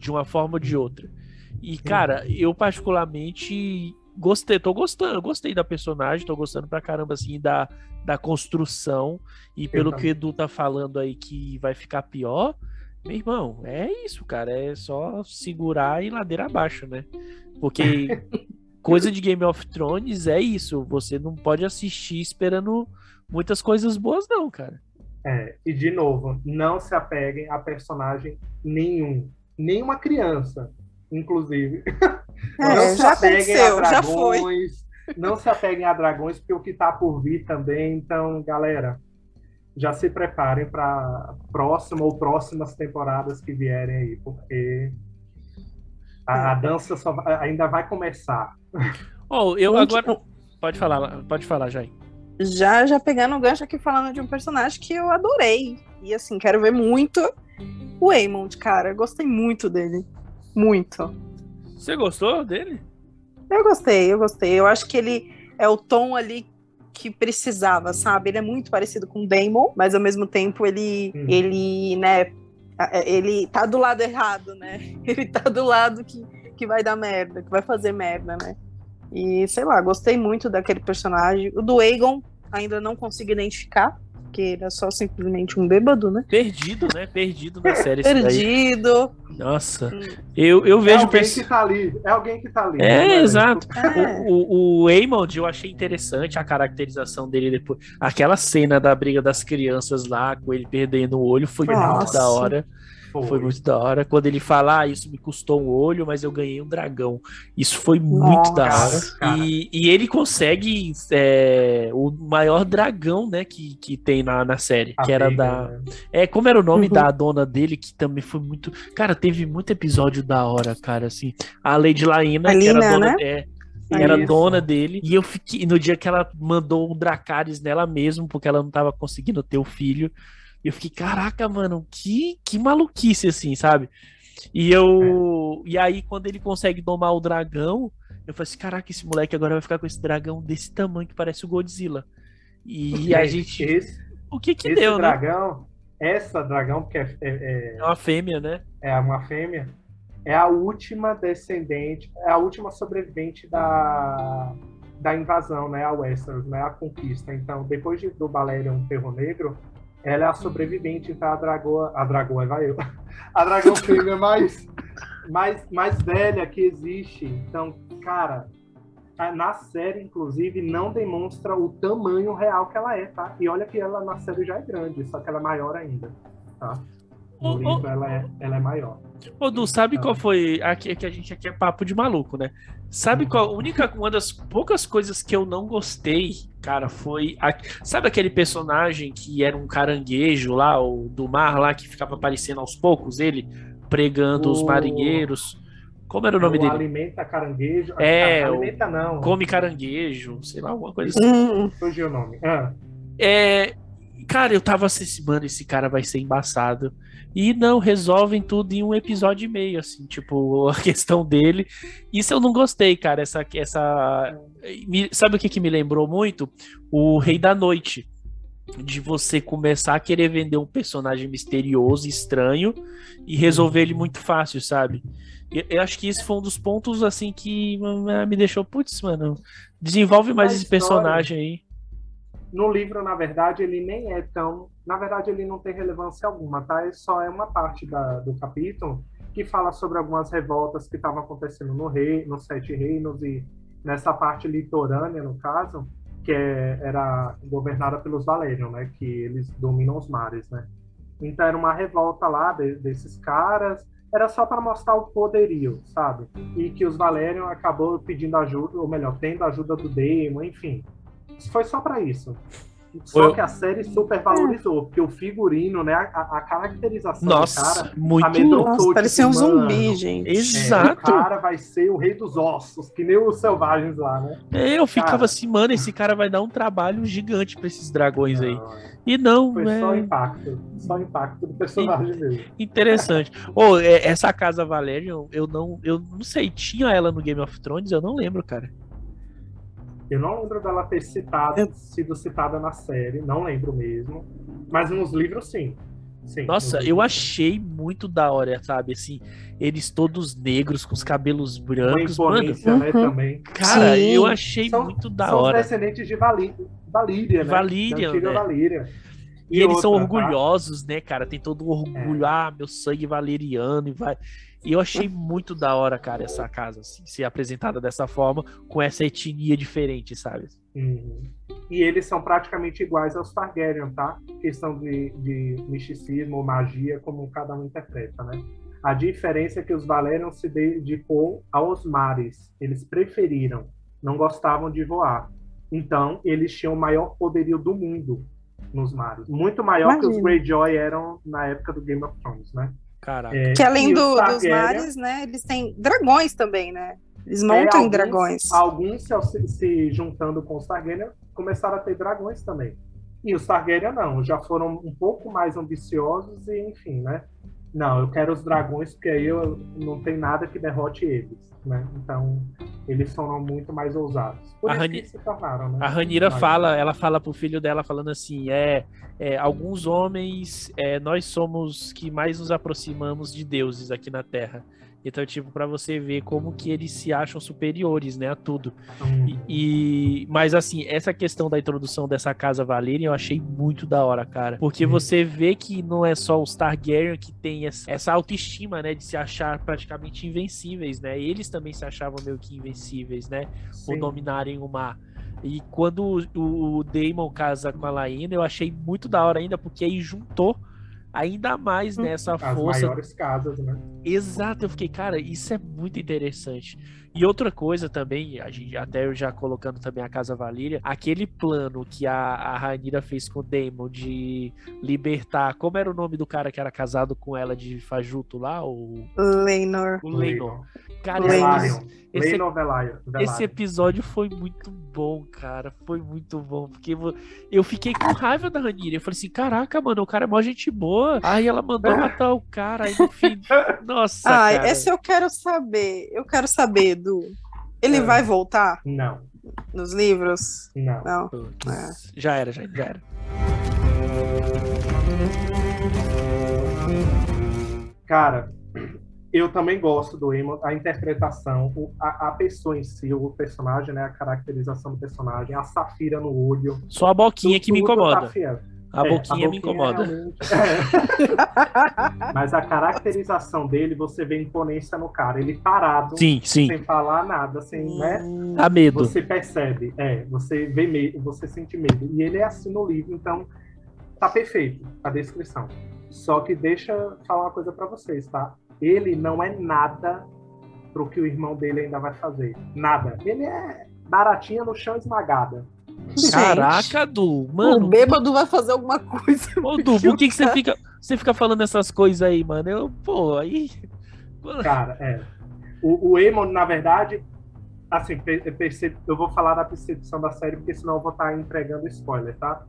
de uma forma ou de outra. E, cara, eu particularmente gostei da personagem, tô gostando pra caramba, assim, da construção, e pelo que o Edu tá falando aí que vai ficar pior, meu irmão, é isso, cara, é só segurar e ladeira abaixo, né? Porque coisa de Game of Thrones é isso, você não pode assistir esperando muitas coisas boas não, cara. E de novo, não se apeguem a personagem nenhum, nenhuma criança, inclusive. Não se já apeguem a aconteceu, já foi. dragões, não se apeguem a dragões, porque o que está por vir também. Então, galera, já se preparem para próxima ou próximas temporadas que vierem aí, porque a dança ainda vai começar. Agora pode falar, Jair. Já pegando o gancho aqui, falando de um personagem que eu adorei. E assim, quero ver muito o Aemond, cara. Eu gostei muito dele. Muito. Você gostou dele? Eu gostei. Eu acho que ele é o tom ali que precisava, sabe? Ele é muito parecido com o Daemon, mas ao mesmo tempo ele, né, ele tá do lado errado, né? Ele tá do lado que vai dar merda, que vai fazer merda, né? E, sei lá, gostei muito daquele personagem. O do Aegon ainda não consigo identificar, porque ele é só simplesmente um bêbado, né? Perdido, né? Perdido na série. Perdido. Nossa. Eu vejo... É alguém que tá ali. Exato. O Aemond, eu achei interessante a caracterização dele depois. Aquela cena da briga das crianças lá, com ele perdendo o olho, foi muito da hora. Foi muito da hora. Quando ele fala, isso me custou um olho, mas eu ganhei um dragão. Isso foi muito da hora. E ele consegue o maior dragão, né, que tem na série. Que era da... como era o nome da dona dele, que também foi muito... Cara, teve muito episódio da hora, cara, assim. A Lady Laena, que era dona... Né? Era dona dele. E eu fiquei... No dia que ela mandou um Dracarys nela mesmo, porque ela não tava conseguindo ter o filho... Eu fiquei, caraca, mano, que maluquice, assim, sabe? E aí, quando ele consegue domar o dragão, eu falei assim, caraca, esse moleque agora vai ficar com esse dragão desse tamanho que parece o Godzilla. E a gente... o que deu, dragão, né? Essa dragão, porque é uma fêmea, né? É uma fêmea. É a última descendente, é a última sobrevivente da invasão, né? A Westeros, né? A conquista. Então, depois do Balerion Ferro Negro, ela é a sobrevivente, então a dragoa, vai eu. A dragão fêmea mais velha que existe. Então, cara, na série, inclusive, não demonstra o tamanho real que ela é, tá? E olha que ela na série já é grande, só que ela é maior ainda, tá? No livro ela é maior. Ô, Du, sabe qual foi... Aqui, que a gente aqui é papo de maluco, né? Sabe qual... Uma das poucas coisas que eu não gostei, cara, foi... Sabe aquele personagem que era um caranguejo lá, o do mar lá, que ficava aparecendo aos poucos, ele pregando os marinheiros? Como era o nome dele? Alimenta caranguejo. Alimenta não. Come caranguejo, sei lá, alguma coisa assim. Surgiu o nome. Cara, eu tava assim, mano, esse cara vai ser embaçado. E não, resolvem tudo em um episódio e meio, assim, tipo, a questão dele. Isso eu não gostei, cara, sabe o que me lembrou muito? O Rei da Noite. De você começar a querer vender um personagem misterioso, estranho, e resolver ele muito fácil, sabe? Eu acho que esse foi um dos pontos, assim, que me deixou, putz, mano, desenvolve mais esse personagem aí. No livro, na verdade, ele nem é tão... Na verdade, ele não tem relevância alguma, tá? Ele só é uma parte do capítulo que fala sobre algumas revoltas que estavam acontecendo nos Sete Reinos e nessa parte litorânea, no caso, que era governada pelos Valerion, né? Que eles dominam os mares, né? Então, era uma revolta lá desses caras. Era só para mostrar o poderio, sabe? E que os Valerion acabou pedindo ajuda, ou melhor, tendo ajuda do Daemon, enfim. Foi só para isso. Só que a série super valorizou, porque o figurino, né, a caracterização do cara, muito parecia um zumbi, gente. Exato. O cara vai ser o rei dos ossos, que nem os selvagens lá, né? Eu ficava assim, mano, esse cara vai dar um trabalho gigante para esses dragões aí. E não, foi só impacto do personagem mesmo. Interessante. Essa casa Valerion, eu não sei, tinha ela no Game of Thrones? Eu não lembro, cara. Eu não lembro dela ter sido citada na série, não lembro mesmo. Mas nos livros, sim. Sim, Nossa, eu achei muito da hora, sabe? Assim, eles todos negros, com os cabelos uma brancos. Mano, imponência, né, também. cara, eu Sim. achei muito da São os hora. descendentes de Valíria, né? Da Valíria, antiga né? Valíria. E eles são outra, tá? orgulhosos, né, cara? Tem todo o orgulho, meu sangue valeriano e vai. E eu achei muito da hora, cara, essa casa, assim, ser apresentada dessa forma, com essa etnia diferente, sabe? Uhum. E eles são praticamente iguais aos Targaryen, tá? Questão de misticismo ou magia, como cada um interpreta, né? A diferença é que os Valerian se dedicou aos mares. Eles preferiram, não gostavam de voar. Então, eles tinham o maior poderio do mundo nos mares. Muito maior que os Greyjoy eram na época do Game of Thrones, né? Caraca. Que além dos Targaryen, mares, né, eles têm dragões também, né? Eles montam em dragões. Alguns se juntando com os Targaryen começaram a ter dragões também. E os Targaryen não, já foram um pouco mais ambiciosos e, enfim, né? Não, eu quero os dragões porque aí eu não tem nada que derrote eles, né? Então, eles foram muito mais ousados. Por isso que se tornaram, né? A Rhaenyra ela fala pro filho dela falando assim, alguns homens, nós somos que mais nos aproximamos de deuses aqui na Terra. Então, tipo, pra você ver como que eles se acham superiores, né, a tudo. Mas, assim, essa questão da introdução dessa casa Valerian eu achei muito da hora, cara. Porque você vê que não é só os Targaryen que tem essa autoestima, né, de se achar praticamente invencíveis, né? Eles também se achavam meio que invencíveis, né? Por dominarem o mar. E quando o Daemon casa com a Laena, eu achei muito da hora ainda, porque aí juntou ainda mais nessa força. As maiores casas, né? Exato, eu fiquei, cara, isso é muito interessante. E outra coisa também, a gente até eu já colocando também a Casa Valíria, aquele plano que a Rhaenyra fez com o Daemon de libertar, como era o nome do cara que era casado com ela de fajuto lá? O Laenor. Cara, esse episódio foi muito bom, cara. Foi muito bom. Porque eu fiquei com raiva da Rhaenyra. Eu falei assim: caraca, mano, o cara é mó gente boa. Aí ela mandou matar o cara. Aí no fim. Nossa, cara. Essa eu quero saber. Eu quero saber, Edu. Ele vai voltar? Não. Nos livros? Não. Já era. Cara, eu também gosto do Aemon, a interpretação, a pessoa em si, o personagem, né, a caracterização do personagem, a safira no olho. Só a boquinha que me incomoda. A boquinha me incomoda. Mas a caracterização dele, você vê imponência no cara. Ele parado, sim. sem falar nada, sem, né? Dá medo. Você percebe, você vê medo, você sente medo. E ele é assim no livro, então tá perfeito a descrição. Só que deixa eu falar uma coisa pra vocês, tá? Ele não é nada pro que o irmão dele ainda vai fazer. Nada. Ele é baratinha no chão esmagada. Caraca, Du, mano. O bêbado vai fazer alguma coisa. Ô, Du, por que você fica falando essas coisas aí, mano? Aí... Cara, O Aemon, na verdade, assim, eu vou falar da percepção da série, porque senão eu vou estar entregando spoiler, tá?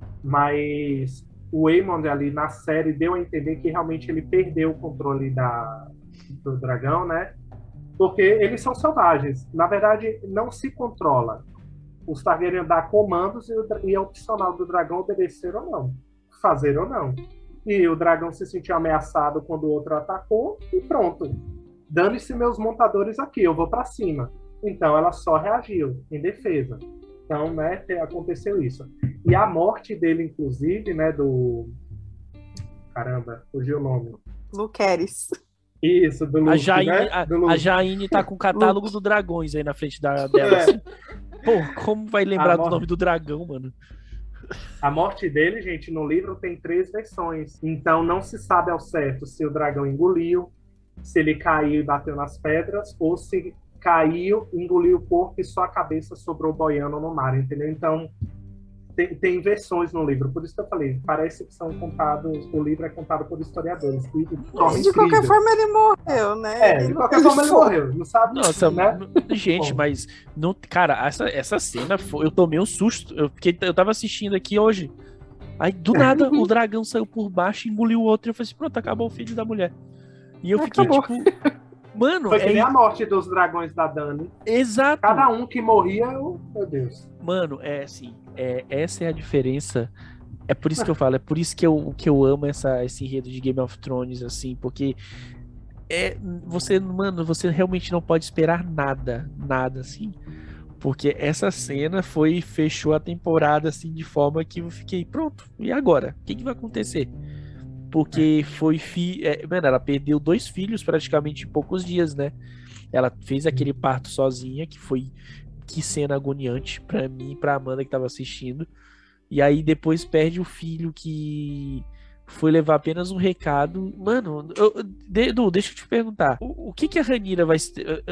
Mas o Aemon ali na série deu a entender que realmente ele perdeu o controle do dragão, né? Porque eles são selvagens. Na verdade, não se controla. Os Targaryen dão comandos e é opcional do dragão obedecer ou não, fazer ou não. E o dragão se sentiu ameaçado quando o outro atacou e pronto. Dane-se meus montadores aqui, eu vou para cima. Então ela só reagiu em defesa. Então, né, aconteceu isso. E a morte dele, inclusive, né, do... Caramba, fugiu o nome. Lucerys. Isso, do Luke, a Jaine tá com o catálogo do Dragões aí na frente dela. Assim. Pô, como vai lembrar do nome do dragão, mano? A morte dele, gente, no livro tem 3 versões. Então não se sabe ao certo se o dragão engoliu, se ele caiu e bateu nas pedras, ou se caiu, engoliu o corpo e só a cabeça sobrou boiando no mar, entendeu? Então tem versões no livro, por isso que eu falei, parece que são contados, o livro é contado por historiadores. De qualquer forma ele morreu, né? De qualquer forma ele morreu, não sabe? Nossa, né? Gente, bom. Mas não, cara, essa cena eu tomei um susto, porque eu tava assistindo aqui hoje, aí do nada o dragão saiu por baixo e engoliu o outro, e eu falei assim, pronto, acabou o filho da mulher. E eu fiquei tipo... Mano, foi que nem a morte dos dragões da Dany. Exato. Cada um que morria, meu Deus. Mano, assim, essa é a diferença É por isso que eu falo, é por isso que eu amo esse enredo de Game of Thrones, assim, porque você realmente não pode esperar nada, assim. Porque essa cena fechou a temporada, assim, de forma que eu fiquei, pronto, e agora? O que vai acontecer? Porque mano, ela perdeu 2 filhos praticamente em poucos dias, né? Ela fez aquele parto sozinha, que cena agoniante pra mim e pra Amanda que tava assistindo. E aí depois perde o filho que foi levar apenas um recado. Mano, Edu, deixa eu te perguntar. O que a Rhaenyra vai...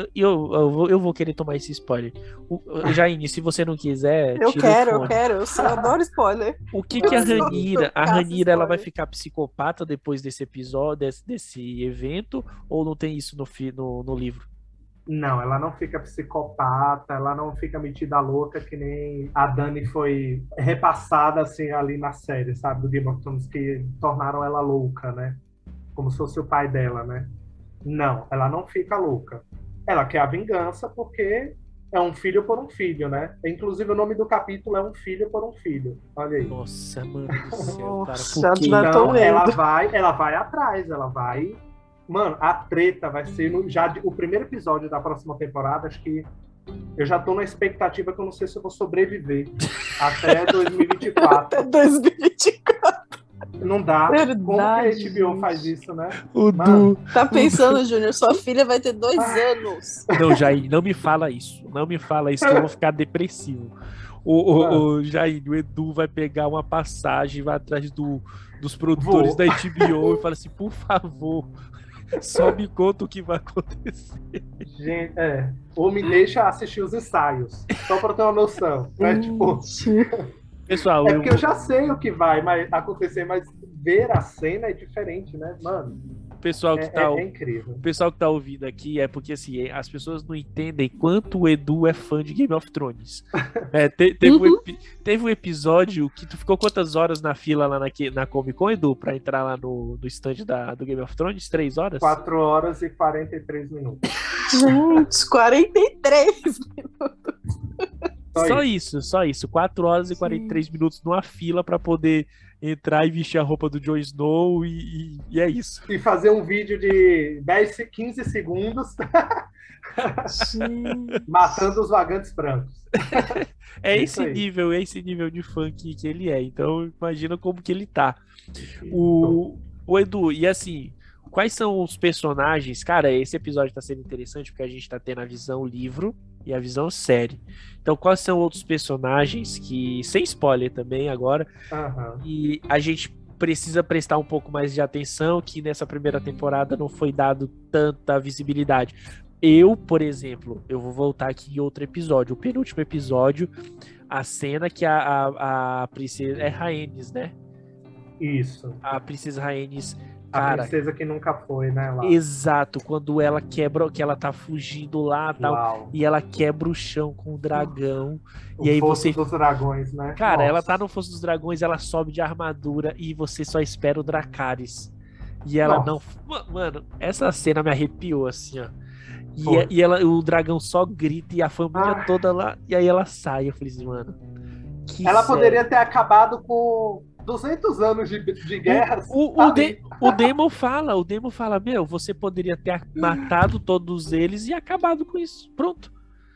Eu vou querer tomar esse spoiler. Jaine, se você não quiser, Eu tira o quero, fone. eu adoro spoiler. O que a Rhaenyra... A Rhaenyra, ela vai spoiler. ficar psicopata depois desse episódio, desse evento? Ou não tem isso no livro? Não, ela não fica psicopata, ela não fica metida louca que nem a Dani foi repassada assim ali na série, sabe, do Game of Thrones, que tornaram ela louca, né? Como se fosse o pai dela, né? Não, ela não fica louca. Ela quer a vingança porque é um filho por um filho, né? Inclusive o nome do capítulo é Um Filho por um Filho. Olha aí. Nossa, mano do céu, cara. Nossa, Por quê? já tô Então ela vendo. vai atrás, ela vai. Mano, a treta vai ser o primeiro episódio da próxima temporada. Acho que eu já tô na expectativa que eu não sei se eu vou sobreviver até 2024. Até 2024. Não dá. Verdade, Como que a HBO gente. faz isso, né? O Mano, Tá pensando, Júnior, sua filha vai ter 2 anos. Não, Jair, não me fala isso. Não me fala isso que eu vou ficar depressivo. O Jair, o Edu vai pegar uma passagem, vai atrás dos produtores da HBO e fala assim, por favor, só me conta o que vai acontecer. Gente, ou me deixa assistir os ensaios, só pra ter uma noção. Né? Tipo, Pessoal, porque eu já sei o que vai acontecer, mas ver a cena é diferente, né, mano? o pessoal que É incrível. o pessoal que tá ouvindo aqui é porque assim, as pessoas não entendem quanto o Edu é fã de Game of Thrones. Teve um episódio que tu ficou quantas horas na fila lá na Comic Con, Edu, pra entrar lá no stand do Game of Thrones? 3 horas? 4 horas e 43 minutos. Gente, 43 minutos. Só isso. 4 horas e 43 minutos numa fila pra poder entrar e vestir a roupa do Jon Snow e é isso. E fazer um vídeo de 15 segundos matando os vagantes brancos. É esse nível de fã que ele é. Então imagina como que ele tá. O Edu, e assim, quais são os personagens? Cara, esse episódio tá sendo interessante porque a gente tá tendo a visão livro e a visão série. Então, quais são outros personagens que, sem spoiler também agora, e a gente precisa prestar um pouco mais de atenção, que nessa primeira temporada não foi dado tanta visibilidade. Eu, por exemplo, eu vou voltar aqui em outro episódio, o penúltimo episódio, a cena que a princesa é Rhaenys, né? Isso. A princesa Rhaenys, A cara, princesa que nunca foi, né? Lá. exato, quando ela quebra, que ela tá fugindo lá, tal, e ela quebra o chão com o dragão. O E aí Fosso dos Dragões, né? Cara, Nossa. ela tá no Fosso dos Dragões, ela sobe de armadura e você só espera o Dracarys. E ela não. Mano, essa cena me arrepiou assim, ó. E o dragão só grita e a família toda lá. E aí ela sai. Eu falei assim, mano. Ela poderia ter acabado com 200 anos de guerras. O Daemon fala, meu, você poderia ter matado todos eles e acabado com isso. Pronto.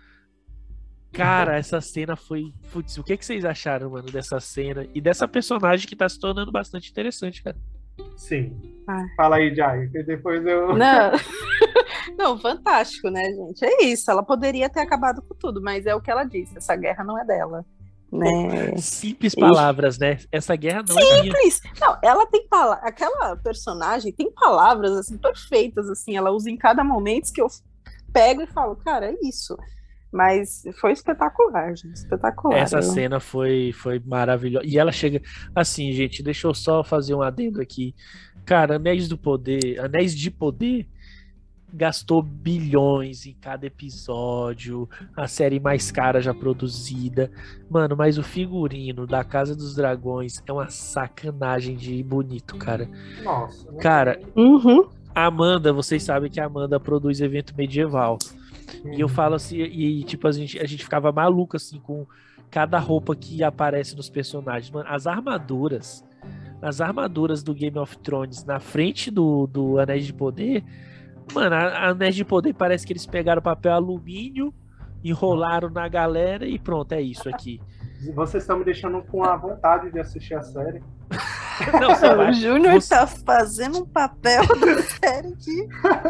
Cara, essa cena foi... Putz, o que vocês acharam, mano, dessa cena? E dessa personagem que tá se tornando bastante interessante, cara. Sim. Fala aí, Jai, que depois eu... Não, fantástico, né, gente? É isso, ela poderia ter acabado com tudo, mas é o que ela disse, essa guerra não é dela. Né? Simples palavras, né? Essa guerra não é minha. Simples! Não, ela tem palavras, aquela personagem tem palavras, assim, perfeitas, assim, ela usa em cada momento que eu pego e falo, cara, é isso. Mas foi espetacular, gente, espetacular. Essa cena foi maravilhosa. E ela chega, assim, gente, deixa eu só fazer um adendo aqui. Cara, Anéis de Poder gastou bilhões em cada episódio, a série mais cara já produzida. Mano, mas o figurino da Casa dos Dragões é uma sacanagem de bonito, cara. Nossa. Cara, a Amanda, vocês sabem que a Amanda produz evento medieval. E eu falo assim, e tipo, a gente ficava maluco assim com cada roupa que aparece nos personagens. Mano, as armaduras do Game of Thrones na frente do Anéis de Poder, mano, a Anéis de Poder parece que eles pegaram papel alumínio, enrolaram na galera e pronto, é isso aqui. Vocês estão me deixando com a vontade de assistir a série. Não, você vai, O Júnior tá fazendo um papel da série aqui.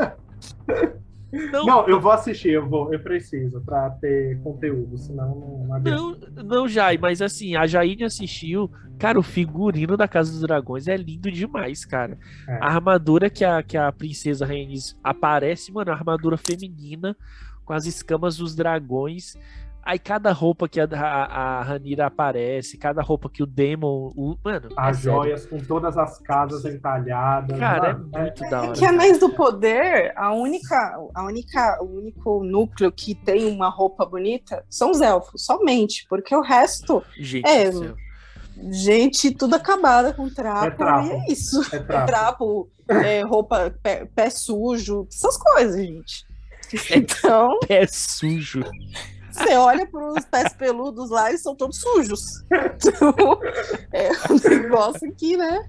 Não, eu vou assistir, eu preciso, pra ter conteúdo, senão não adianta. Não, Jai, mas assim, a Jaine assistiu, cara, o figurino da Casa dos Dragões é lindo demais, cara. É. A armadura que a princesa Rhaenys aparece, mano, é uma armadura feminina com as escamas dos dragões. Aí cada roupa que a Rhaenyra aparece, cada roupa que o Daemon, mano, As joias com todas as casas entalhadas. Cara, mano, é muito da hora. Que Anéis do Poder, o único núcleo que tem uma roupa bonita são os elfos, somente, porque o resto Gente é do céu. gente tudo acabada com trapo, É trapo. e é isso. É trapo. Trapo, roupa, pé sujo, essas coisas, gente. Então, Pé sujo. você olha para os pés peludos lá e são todos sujos. Então, é um negócio aqui, né?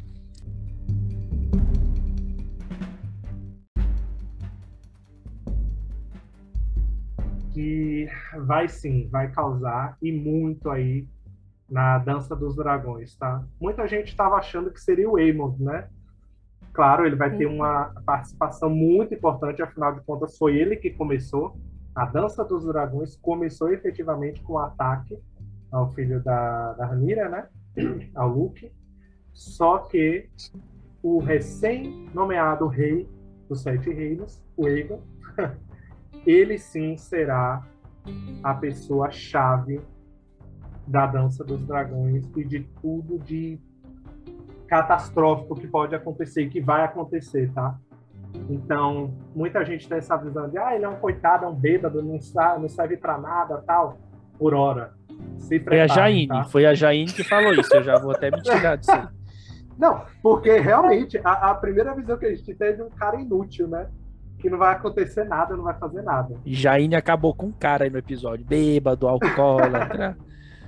Que vai causar e muito aí na Dança dos Dragões, tá? Muita gente estava achando que seria o Aemond, né? Claro, ele vai ter uma participação muito importante, afinal de contas foi ele que começou. A Dança dos Dragões começou efetivamente com o ataque ao filho da Rhaenyra, né? Ao Luke. Só que o recém-nomeado rei dos Sete Reinos, o Aegon, ele sim será a pessoa-chave da Dança dos Dragões e de tudo de catastrófico que pode acontecer e que vai acontecer, tá? Então, muita gente tem essa visão de ele é um coitado, é um bêbado, não serve pra nada, tal. Por hora. Se Foi a preparem, Jaine, tá? foi a Jaine que falou isso, eu já vou até me tirar disso aí. Não, porque realmente a primeira visão que a gente tem é de um cara inútil, né? Que não vai acontecer nada, não vai fazer nada. E Jaine acabou com um cara aí no episódio, bêbado, alcoólatra.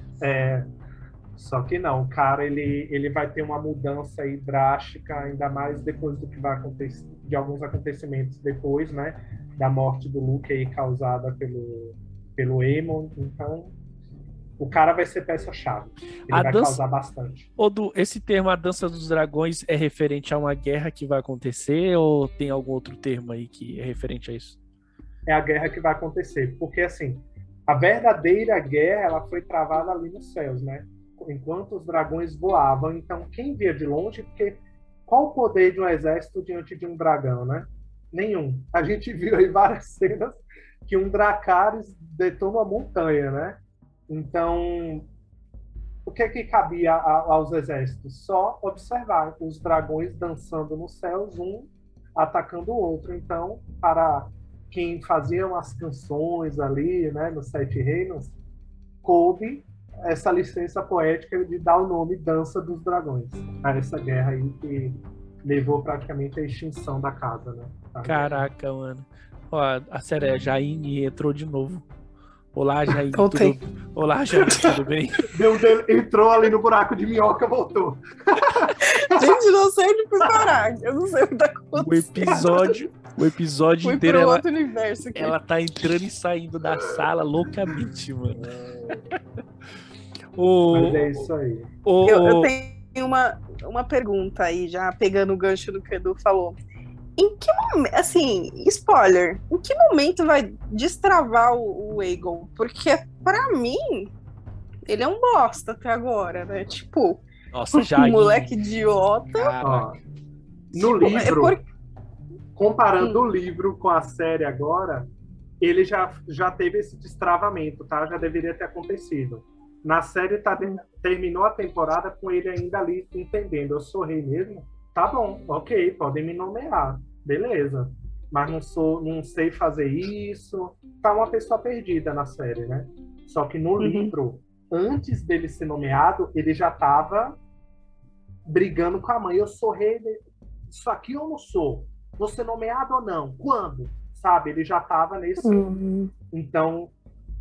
Só que não, o cara ele vai ter uma mudança aí drástica, ainda mais depois do que vai acontecer, de alguns acontecimentos depois, né? Da morte do Luke aí causada pelo Aemon. Então, o cara vai ser peça-chave. Ele vai causar bastante. Esse termo, a Dança dos Dragões, é referente a uma guerra que vai acontecer ou tem algum outro termo aí que é referente a isso? É a guerra que vai acontecer, porque assim, a verdadeira guerra ela foi travada ali nos céus, né? Enquanto os dragões voavam. Então, quem via de longe, porque qual o poder de um exército diante de um dragão, né? Nenhum. A gente viu aí várias cenas que um Dracarys detona uma montanha, né? Então, o que é que cabia aos exércitos? Só observar os dragões dançando nos céus, um atacando o outro. Então, para quem fazia as canções ali, né, nos Sete Reinos, coube essa licença poética de dar o nome Dança dos Dragões a essa guerra aí que levou praticamente à extinção da casa, né? Caraca, mano. Ó, a série, a Jaine entrou de novo. Olá, Jaine. Olá, Jaine, tudo bem? Entrou ali no buraco de minhoca, voltou. Gente, não sei onde fui parar. Eu não sei o que tá acontecendo. O episódio Fui inteiro pro outro universo aqui. ela tá entrando e saindo da sala loucamente, mano. Mas é isso aí. Eu tenho uma pergunta aí, já pegando o gancho do que o Edu falou. Em que momento, assim, spoiler, em que momento vai destravar o Aegon? Porque, pra mim, ele é um bosta até agora, né? Tipo, nossa, Jaine. Moleque idiota. Ó, no livro, comparando o livro com a série agora, ele já teve esse destravamento, tá? Já deveria ter acontecido. Na série terminou a temporada com ele ainda ali entendendo, eu sou rei mesmo? Tá bom, ok, podem me nomear, beleza. Mas não sei fazer isso. Tá uma pessoa perdida na série, né? Só que no livro, antes dele ser nomeado, ele já tava brigando com a mãe. Eu sou rei, isso aqui eu não sou. Vou ser nomeado ou não? Quando? Sabe? Ele já tava nesse... Então,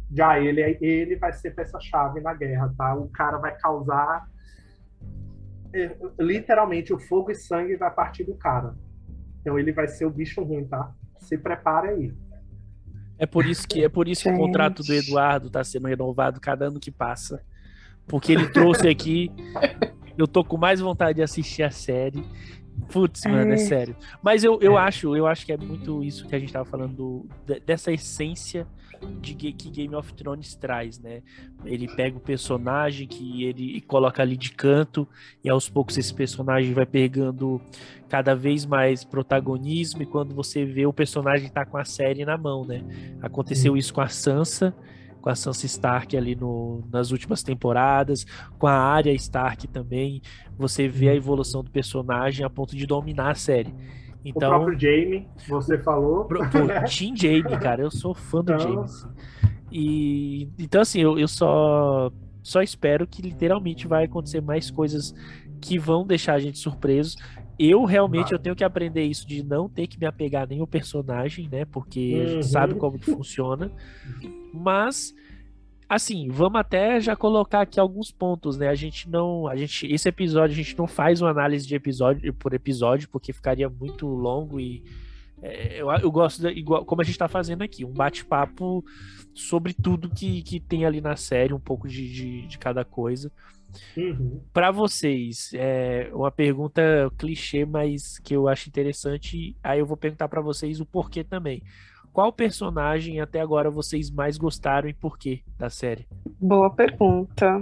Já ele vai ser peça-chave na guerra, tá? O cara vai causar literalmente o fogo e sangue vai partir do cara. Então ele vai ser o bicho ruim, tá? Se prepare aí. É por isso que o contrato do Eduardo tá sendo renovado cada ano que passa. Porque ele trouxe aqui. Eu tô com mais vontade de assistir a série. Putz, mano, é sério. Mas eu acho que é muito isso que a gente tava falando dessa essência que Game of Thrones traz, né? Ele pega o personagem que ele coloca ali de canto e aos poucos esse personagem vai pegando cada vez mais protagonismo e quando você vê o personagem tá com a série na mão, né? Aconteceu isso com a Sansa Stark ali nas últimas temporadas, com a Arya Stark também, você vê a evolução do personagem a ponto de dominar a série. Então, o próprio Jaime, você falou. Team Jaime, cara, eu sou fã do Jaime. Assim. E então assim, eu só espero que literalmente vai acontecer mais coisas que vão deixar a gente surpreso. Eu tenho que aprender isso de não ter que me apegar nem ao personagem, né? Porque a gente sabe como que funciona. Mas assim, vamos até já colocar aqui alguns pontos, né? Esse episódio a gente não faz uma análise de episódio por episódio, porque ficaria muito longo e eu gosto, igual como a gente tá fazendo aqui, um bate-papo sobre tudo que tem ali na série, um pouco de cada coisa. Para vocês, uma pergunta clichê, mas que eu acho interessante, aí eu vou perguntar para vocês o porquê também. Qual personagem até agora vocês mais gostaram e por quê da série? Boa pergunta.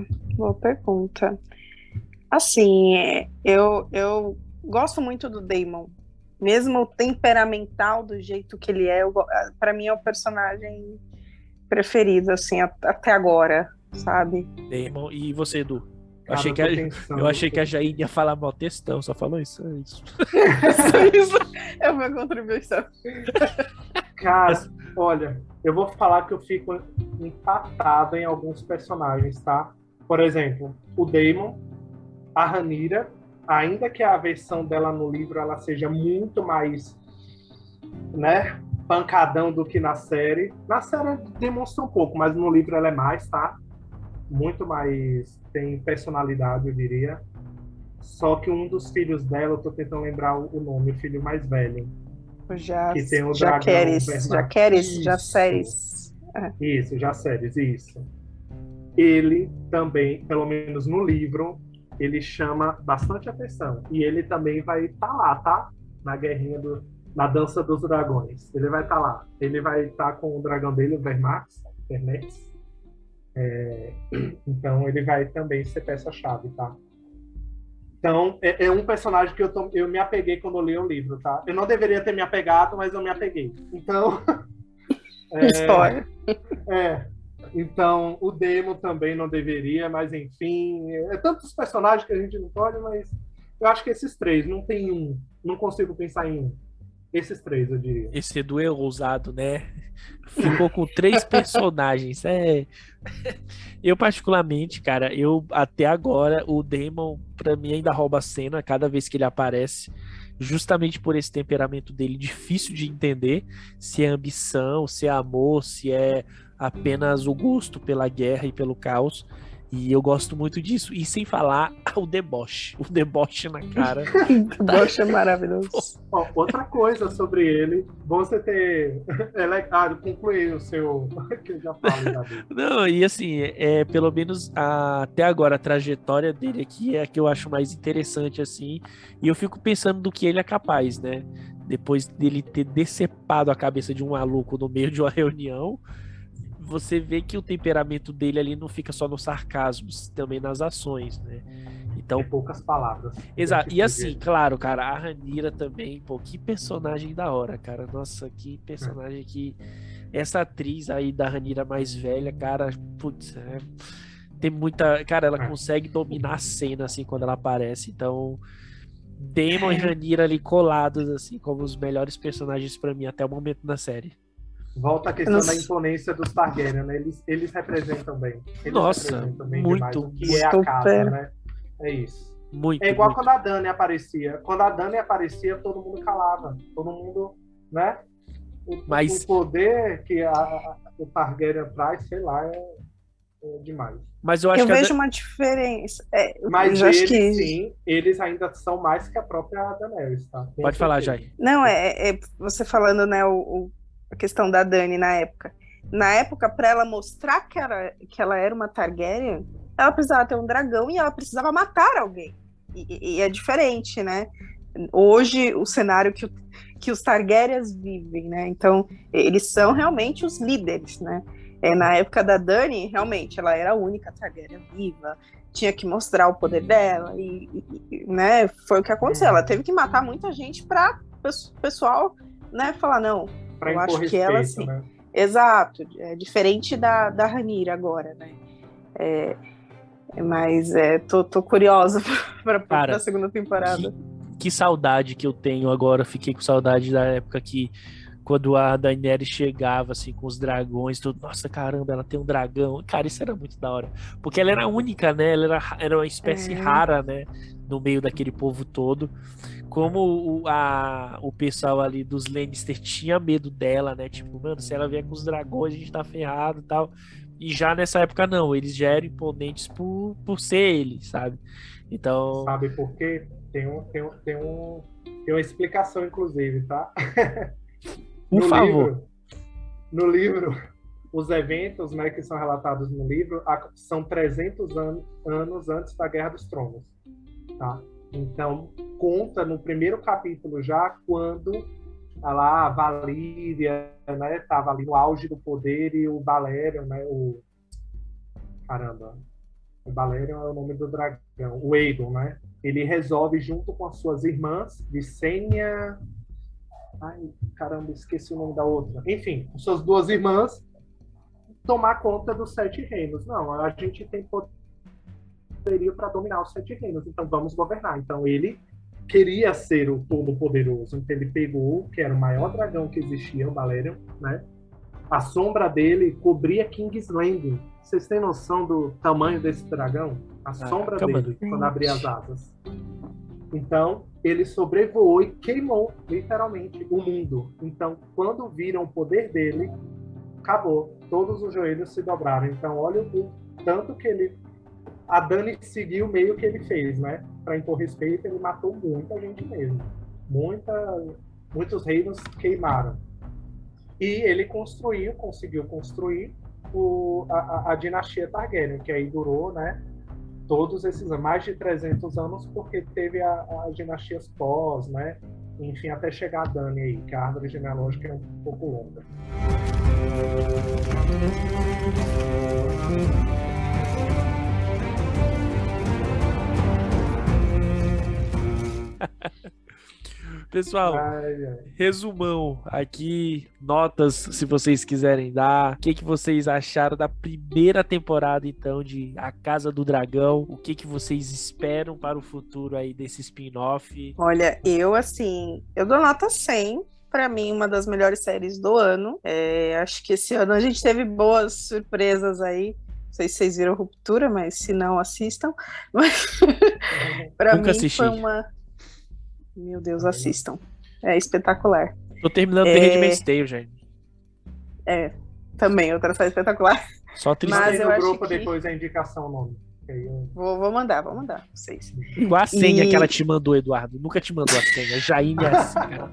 Assim, eu gosto muito do Daemon. Mesmo temperamental do jeito que ele é, para mim é o personagem preferido, assim, até agora, sabe? Daemon. E você, Edu? Cara, eu achei que a Jaine ia falar mal textão, só falou isso. Isso é uma contribuição. Cara, olha, eu vou falar que eu fico empatado em alguns personagens, tá? Por exemplo, o Daemon, a Rhaenyra, ainda que a versão dela no livro ela seja muito mais, né, pancadão do que na série. Na série demonstra um pouco, mas no livro ela é mais, tá? Muito mais, tem personalidade, eu diria. Só que um dos filhos dela, eu tô tentando lembrar o nome, o filho mais velho. Que tem o Jacaerys. Isso, Jacaerys, isso. Ele também, pelo menos no livro, ele chama bastante atenção. E ele também vai estar lá, tá? Na guerrinha, na dança dos dragões. Ele vai estar lá. Ele vai estar com o dragão dele, o Vermax. Então ele vai também ser peça-chave, tá? Então, é um personagem que eu me apeguei quando eu li o livro, tá? Eu não deveria ter me apegado, mas eu me apeguei. Então... História. Então, o Daemon também não deveria, mas enfim... É tantos personagens que a gente não pode, mas... Eu acho que esses três, não tem um. Não consigo pensar em um. Esses três, eu diria. Esse Edu é ousado, né? Ficou com 3 personagens. Eu, particularmente, cara, até agora, o Daemon, pra mim, ainda rouba a cena cada vez que ele aparece. Justamente por esse temperamento dele difícil de entender. Se é ambição, se é amor, se é apenas o gosto pela guerra e pelo caos. E eu gosto muito disso. E sem falar o deboche. O deboche na cara. O deboche é maravilhoso. Outra coisa sobre ele, você ter... concluir o seu... que eu já falei. Não, e assim, pelo menos até agora a trajetória dele aqui é a que eu acho mais interessante, assim. E eu fico pensando do que ele é capaz, né? Depois dele ter decepado a cabeça de um maluco no meio de uma reunião... Você vê que o temperamento dele ali não fica só no sarcasmo, também nas ações, né? Então, em poucas palavras. Exato. E assim, claro, cara, a Rhaenyra também, pô, que personagem da hora, cara. Nossa, que personagem que... Essa atriz aí da Rhaenyra mais velha, cara, putz, tem muita... Cara, ela consegue dominar a cena, assim, quando ela aparece. Então, Daemon e Rhaenyra ali colados, assim, como os melhores personagens pra mim até o momento da série. Volta a questão da imponência dos Targaryen, né? Eles representam bem. Nossa, representam bem muito. O que é a casa, né? É isso. Muito, é igual muito. Quando a Dany aparecia. Quando a Dany aparecia, todo mundo calava. Todo mundo, né? Mas o poder que o Targaryen traz, sei lá, é demais. Mas eu acho Eu que vejo uma diferença. Mas eu acho eles, que sim, eles ainda são mais que a própria Daenerys, tá? Com pode falar, certeza. Jai. não você falando, né, a questão da Dany na época. Na época, para ela mostrar que ela era uma Targaryen, ela precisava ter um dragão e ela precisava matar alguém. E é diferente, né? Hoje, o cenário que os Targaryens vivem, né? Então, eles são realmente os líderes, né? Na época da Dany, realmente, ela era a única Targaryen viva, tinha que mostrar o poder dela, né? Foi o que aconteceu. Ela teve que matar muita gente para o pessoal, né, falar, não, Pra eu impor acho que ela, respeito, sim. né? Exato, é diferente da Rhaenyra agora, né? Mas tô curiosa para Cara, a segunda temporada. que saudade que eu tenho agora. Fiquei com saudade da época que, quando a Daenerys chegava, assim, com os dragões, tudo. Nossa, caramba, ela tem um dragão. Cara, isso era muito da hora. Porque ela era única, né? Ela era uma espécie rara, né? No meio daquele povo todo. Como o pessoal ali dos Lannister tinha medo dela, né? Tipo, mano, se ela vier com os dragões, a gente tá ferrado e tal. E já nessa época, não. Eles já eram imponentes por ser eles, sabe? Então, Sabe por quê? Tem uma explicação, inclusive, tá? por No favor. livro, no livro, os eventos, né, que são relatados no livro são 300 anos antes da Guerra dos Tronos, tá? Então, conta no primeiro capítulo já quando a Valíria, né, estava ali no auge do poder e o Balerion, né, o Balerion é o nome do dragão, o Aegon, né? Ele resolve, junto com as suas irmãs, Visenya... Ai, caramba, esqueci o nome da outra. Enfim, com suas duas irmãs, tomar conta dos 7 reinos. Não, a gente tem poderio para dominar os 7 reinos, então vamos governar. Então ele queria ser o todo-poderoso, então ele pegou, que era o maior dragão que existia, o Balerion, né? A sombra dele cobria King's Landing. Vocês têm noção do tamanho desse dragão? A sombra dele, quando abria as asas. Então, ele sobrevoou e queimou, literalmente, o mundo. Então, quando viram o poder dele, acabou. Todos os joelhos se dobraram. Então, olha o tanto que a Dany seguiu meio que ele fez, né? Para impor respeito, ele matou muita gente mesmo. Muitos reinos queimaram. E ele conseguiu construir a dinastia Targaryen, que aí durou, né, todos esses mais de 300 anos, porque teve as dinastias pós, né, enfim, até chegar a Dany aí, que a árvore genealógica é um pouco longa. Pessoal, resumão aqui, notas se vocês quiserem dar. O que vocês acharam da primeira temporada, então, de A Casa do Dragão? O que vocês esperam para o futuro aí desse spin-off? Olha, eu dou nota 100. Pra mim, uma das melhores séries do ano. Acho que esse ano a gente teve boas surpresas aí. Não sei se vocês viram Ruptura, mas se não, assistam. Mas pra mim assisti. foi uma... Meu Deus, assistam. É espetacular. Tô terminando The Handmaid's Tale, gente. Também, outra série espetacular. Só tristeza. Mas eu no grupo depois a indicação o nome. Vou mandar pra vocês. Igual a senha que ela te mandou, Eduardo. Nunca te mandou a senha. Jaime é assim, cara.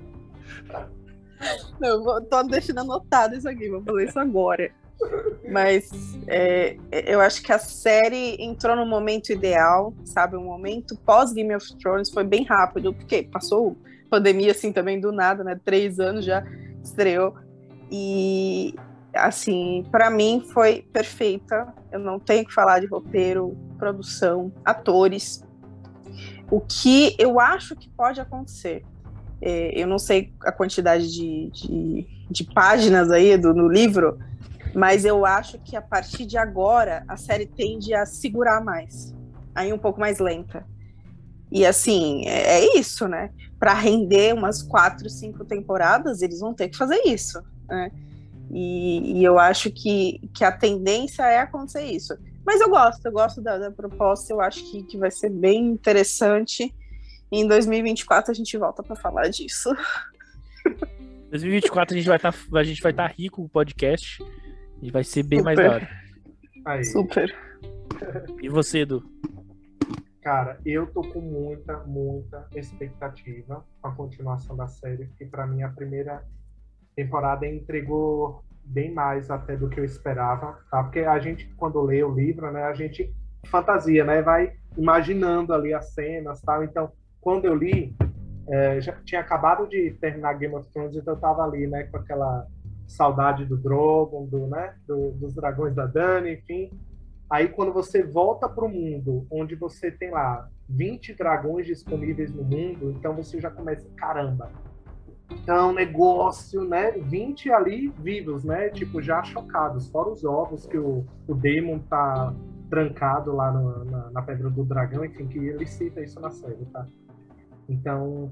Não, tô deixando anotado isso aqui, vou fazer isso agora. Mas eu acho que a série entrou no momento ideal, sabe? Um momento pós-Game of Thrones foi bem rápido, porque passou pandemia assim também do nada, né? 3 anos já estreou. E, assim, pra mim foi perfeita. Eu não tenho que falar de roteiro, produção, atores. O que eu acho que pode acontecer. Eu não sei a quantidade de páginas aí no livro, mas eu acho que a partir de agora a série tende a segurar mais, aí um pouco mais lenta. E assim, é isso, né? Para render umas 4, 5 temporadas, eles vão ter que fazer isso, né? E eu acho que a tendência é acontecer isso. Mas eu gosto da proposta, eu acho que vai ser bem interessante. Em 2024 a gente volta para falar disso. 2024 a gente vai estar rico com o podcast. E vai ser bem mais Super. da hora. Aí. Super. E você, Edu? Cara, eu tô com muita expectativa com a continuação da série, porque para mim a primeira temporada entregou bem mais até do que eu esperava, tá? Porque a gente, quando lê o livro, né, a gente fantasia, né, vai imaginando ali as cenas, tal. Então, quando eu li, já tinha acabado de terminar Game of Thrones, então eu tava ali, né, com aquela saudade do Drogon, dos dragões da Dany, enfim. Aí quando você volta para o mundo, onde você tem lá 20 dragões disponíveis no mundo, então você já começa, caramba, então negócio, né, 20 ali vivos, né, tipo, já chocados, fora os ovos que o Daemon tá trancado lá na Pedra do Dragão, enfim, que ele cita isso na série, tá? Então,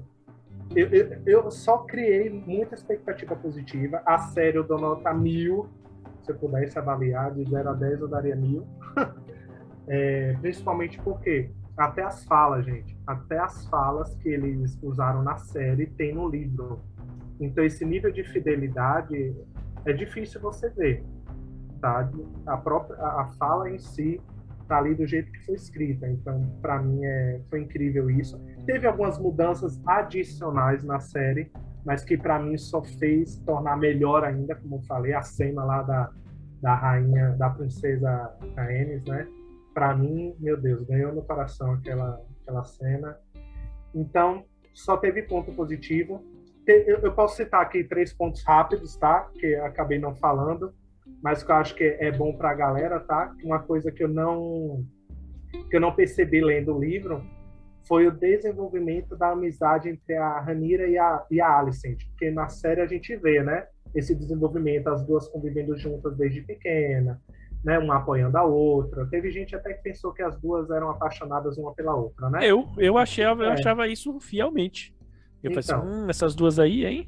eu só criei muita expectativa positiva. A série eu dou nota 1000. Se eu pudesse avaliar de 0 a 10, eu daria 1000. Principalmente porque até as falas, gente, até as falas que eles usaram na série tem no livro. Então esse nível de fidelidade é difícil você ver, tá? A fala em si tá ali do jeito que foi escrita. Então, para mim, foi incrível isso. Teve algumas mudanças adicionais na série, mas que para mim só fez tornar melhor ainda, como eu falei, a cena lá da rainha, da princesa Rhaenys, né? Para mim, meu Deus, ganhou no coração aquela cena. Então, só teve ponto positivo. Eu posso citar aqui 3 pontos rápidos, tá? Que eu acabei não falando, mas que eu acho que é bom para a galera, tá? Uma coisa que eu não percebi lendo o livro foi o desenvolvimento da amizade entre a Rhaenyra e a Alicent, porque na série a gente vê, né, esse desenvolvimento, as duas convivendo juntas desde pequena, né, uma apoiando a outra. Teve gente até que pensou que as duas eram apaixonadas uma pela outra, né? Eu achava isso fielmente. Eu falei assim, essas duas aí, hein?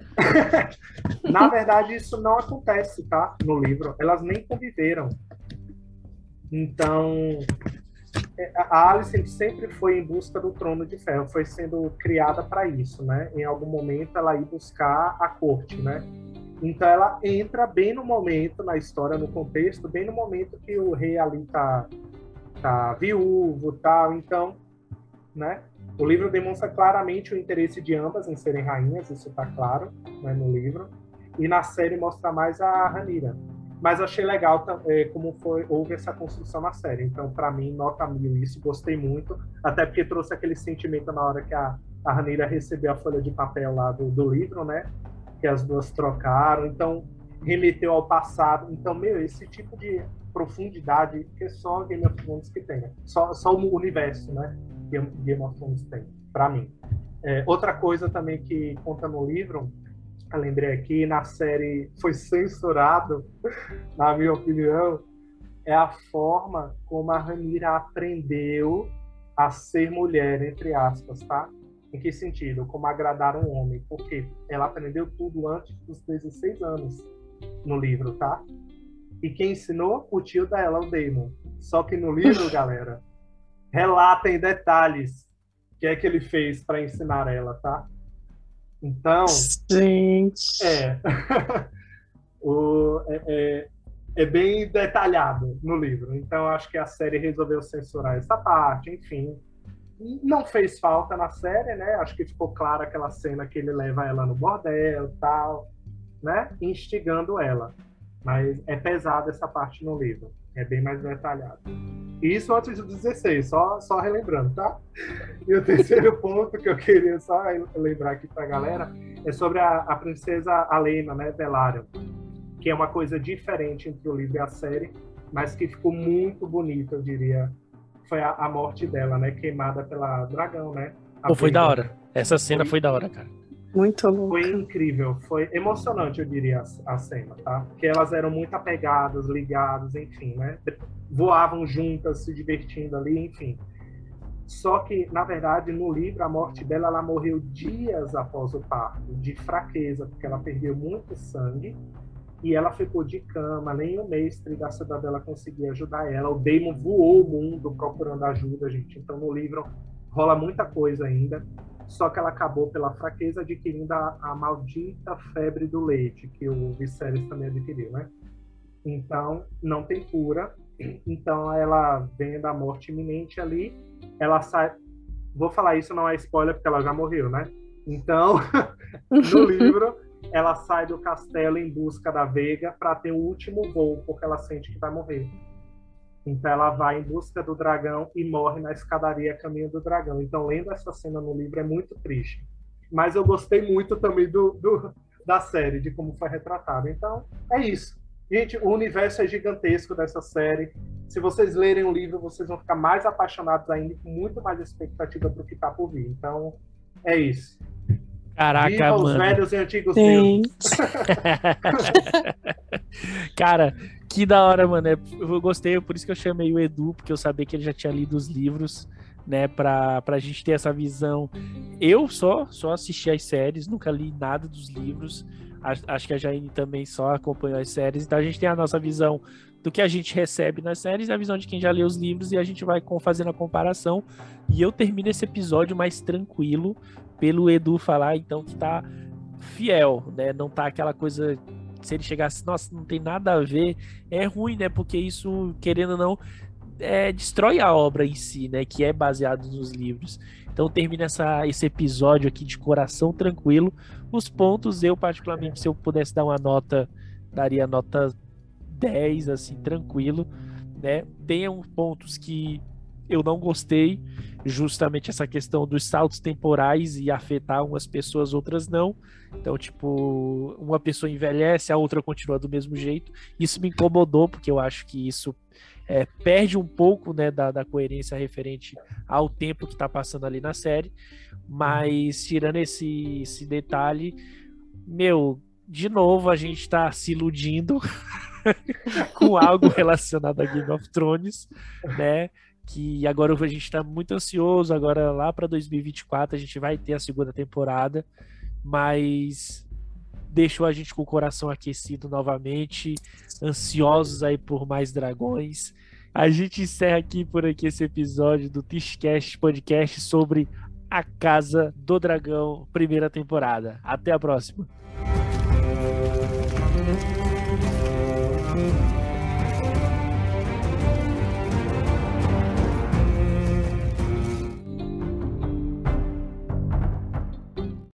Na verdade, isso não acontece, tá? No livro. Elas nem conviveram. Então, a Alicent sempre foi em busca do Trono de Ferro, foi sendo criada para isso, né? Em algum momento ela ia buscar a corte, né? Então ela entra bem no momento, na história, no contexto, bem no momento que o rei ali tá viúvo, tal. Então, né? O livro demonstra claramente o interesse de ambas em serem rainhas, isso está claro, né, no livro. E na série mostra mais a Rhaenyra. Mas achei legal como houve essa construção na série. Então, para mim, nota 1000 isso, gostei muito. Até porque trouxe aquele sentimento na hora que a Rhaenyra recebeu a folha de papel lá do livro, né? Que as duas trocaram. Então, remeteu ao passado. Então, esse tipo de profundidade que só Game of Thrones que tem. Só o universo, né? Game of Thrones tem, para mim. Outra coisa também que conta no livro, eu lembrei aqui, na série foi censurado, na minha opinião, é a forma como a Rhaenyra aprendeu a ser mulher, entre aspas, tá? Em que sentido? Como agradar um homem. Porque ela aprendeu tudo antes dos 16 anos no livro, tá? E quem ensinou? O tio dela, o Daemon. Só que no livro, galera, relata em detalhes o que é que ele fez para ensinar ela, tá? Então, gente, é bem detalhado no livro. Então, acho que a série resolveu censurar essa parte, enfim. Não fez falta na série, né? Acho que ficou clara aquela cena que ele leva ela no bordel e tal, né? Instigando ela. Mas é pesada essa parte no livro. É bem mais detalhado. Isso antes do 16, só relembrando, tá? E o terceiro ponto que eu queria só lembrar aqui pra galera é sobre a princesa Alyna, né, Velaryon, que é uma coisa diferente entre o livro e a série, mas que ficou muito bonita, eu diria. Foi a morte dela, né, queimada pela dragão, né? Foi da hora. Essa cena foi da hora, cara. muito louco. Foi incrível, foi emocionante, eu diria, a cena, tá? Porque elas eram muito apegadas, ligadas, enfim, né? Voavam juntas, se divertindo ali, enfim. Só que, na verdade, no livro, a morte dela, ela morreu dias após o parto, de fraqueza, porque ela perdeu muito sangue e ela ficou de cama, nem o mestre da cidadela conseguia ajudar ela. O Daemon voou o mundo procurando ajuda, gente. Então, no livro, rola muita coisa ainda. só que ela acabou pela fraqueza adquirindo a maldita febre do leite, que o Viserys também adquiriu, né? Então, não tem cura. Então, ela vem da morte iminente ali, ela sai... Vou falar isso, não é spoiler, porque ela já morreu, né? Então, no livro, ela sai do castelo em busca da Veiga para ter o último voo, porque ela sente que vai morrer. Então, ela vai em busca do dragão e morre na escadaria a caminho do dragão. Então, lendo essa cena no livro é muito triste. Mas eu gostei muito também da série, de como foi retratado. Então, é isso. Gente, o universo é gigantesco dessa série. Se vocês lerem o livro, vocês vão ficar mais apaixonados ainda, com muito mais expectativa para o que está por vir. Então, é isso. Caraca, Viva mano. os velhos e antigos deuses. Cara, que da hora, mano. Eu gostei, por isso que eu chamei o Edu, porque eu sabia que ele já tinha lido os livros, né, pra gente ter essa visão. Eu só assisti as séries, nunca li nada dos livros. Acho que a Jaine também só acompanhou as séries, então a gente tem a nossa visão do que a gente recebe nas séries e a visão de quem já lê os livros, e a gente vai fazendo a comparação. E eu termino esse episódio mais tranquilo pelo Edu falar, então, que tá fiel, né? Não tá aquela coisa, se ele chegasse, nossa, não tem nada a ver, é ruim, né? Porque isso, querendo ou não, destrói a obra em si, né? Que é baseado nos livros. Então termina esse episódio aqui de coração tranquilo. Os pontos, eu particularmente, se eu pudesse dar uma nota, daria nota 10, assim, tranquilo, né? Tem pontos que eu não gostei, justamente essa questão dos saltos temporais e afetar umas pessoas, outras não. Então, tipo, uma pessoa envelhece, a outra continua do mesmo jeito. Isso me incomodou, porque eu acho que isso perde um pouco, né, da coerência referente ao tempo que tá passando ali na série. Mas, tirando esse detalhe, meu, de novo a gente tá se iludindo com algo relacionado a Game of Thrones, né? Que agora a gente tá muito ansioso, agora lá para 2024 a gente vai ter a segunda temporada, mas deixou a gente com o coração aquecido novamente, ansiosos aí por mais dragões. A gente encerra por aqui esse episódio do Tishcast Podcast sobre A Casa do Dragão, primeira temporada. Até a próxima.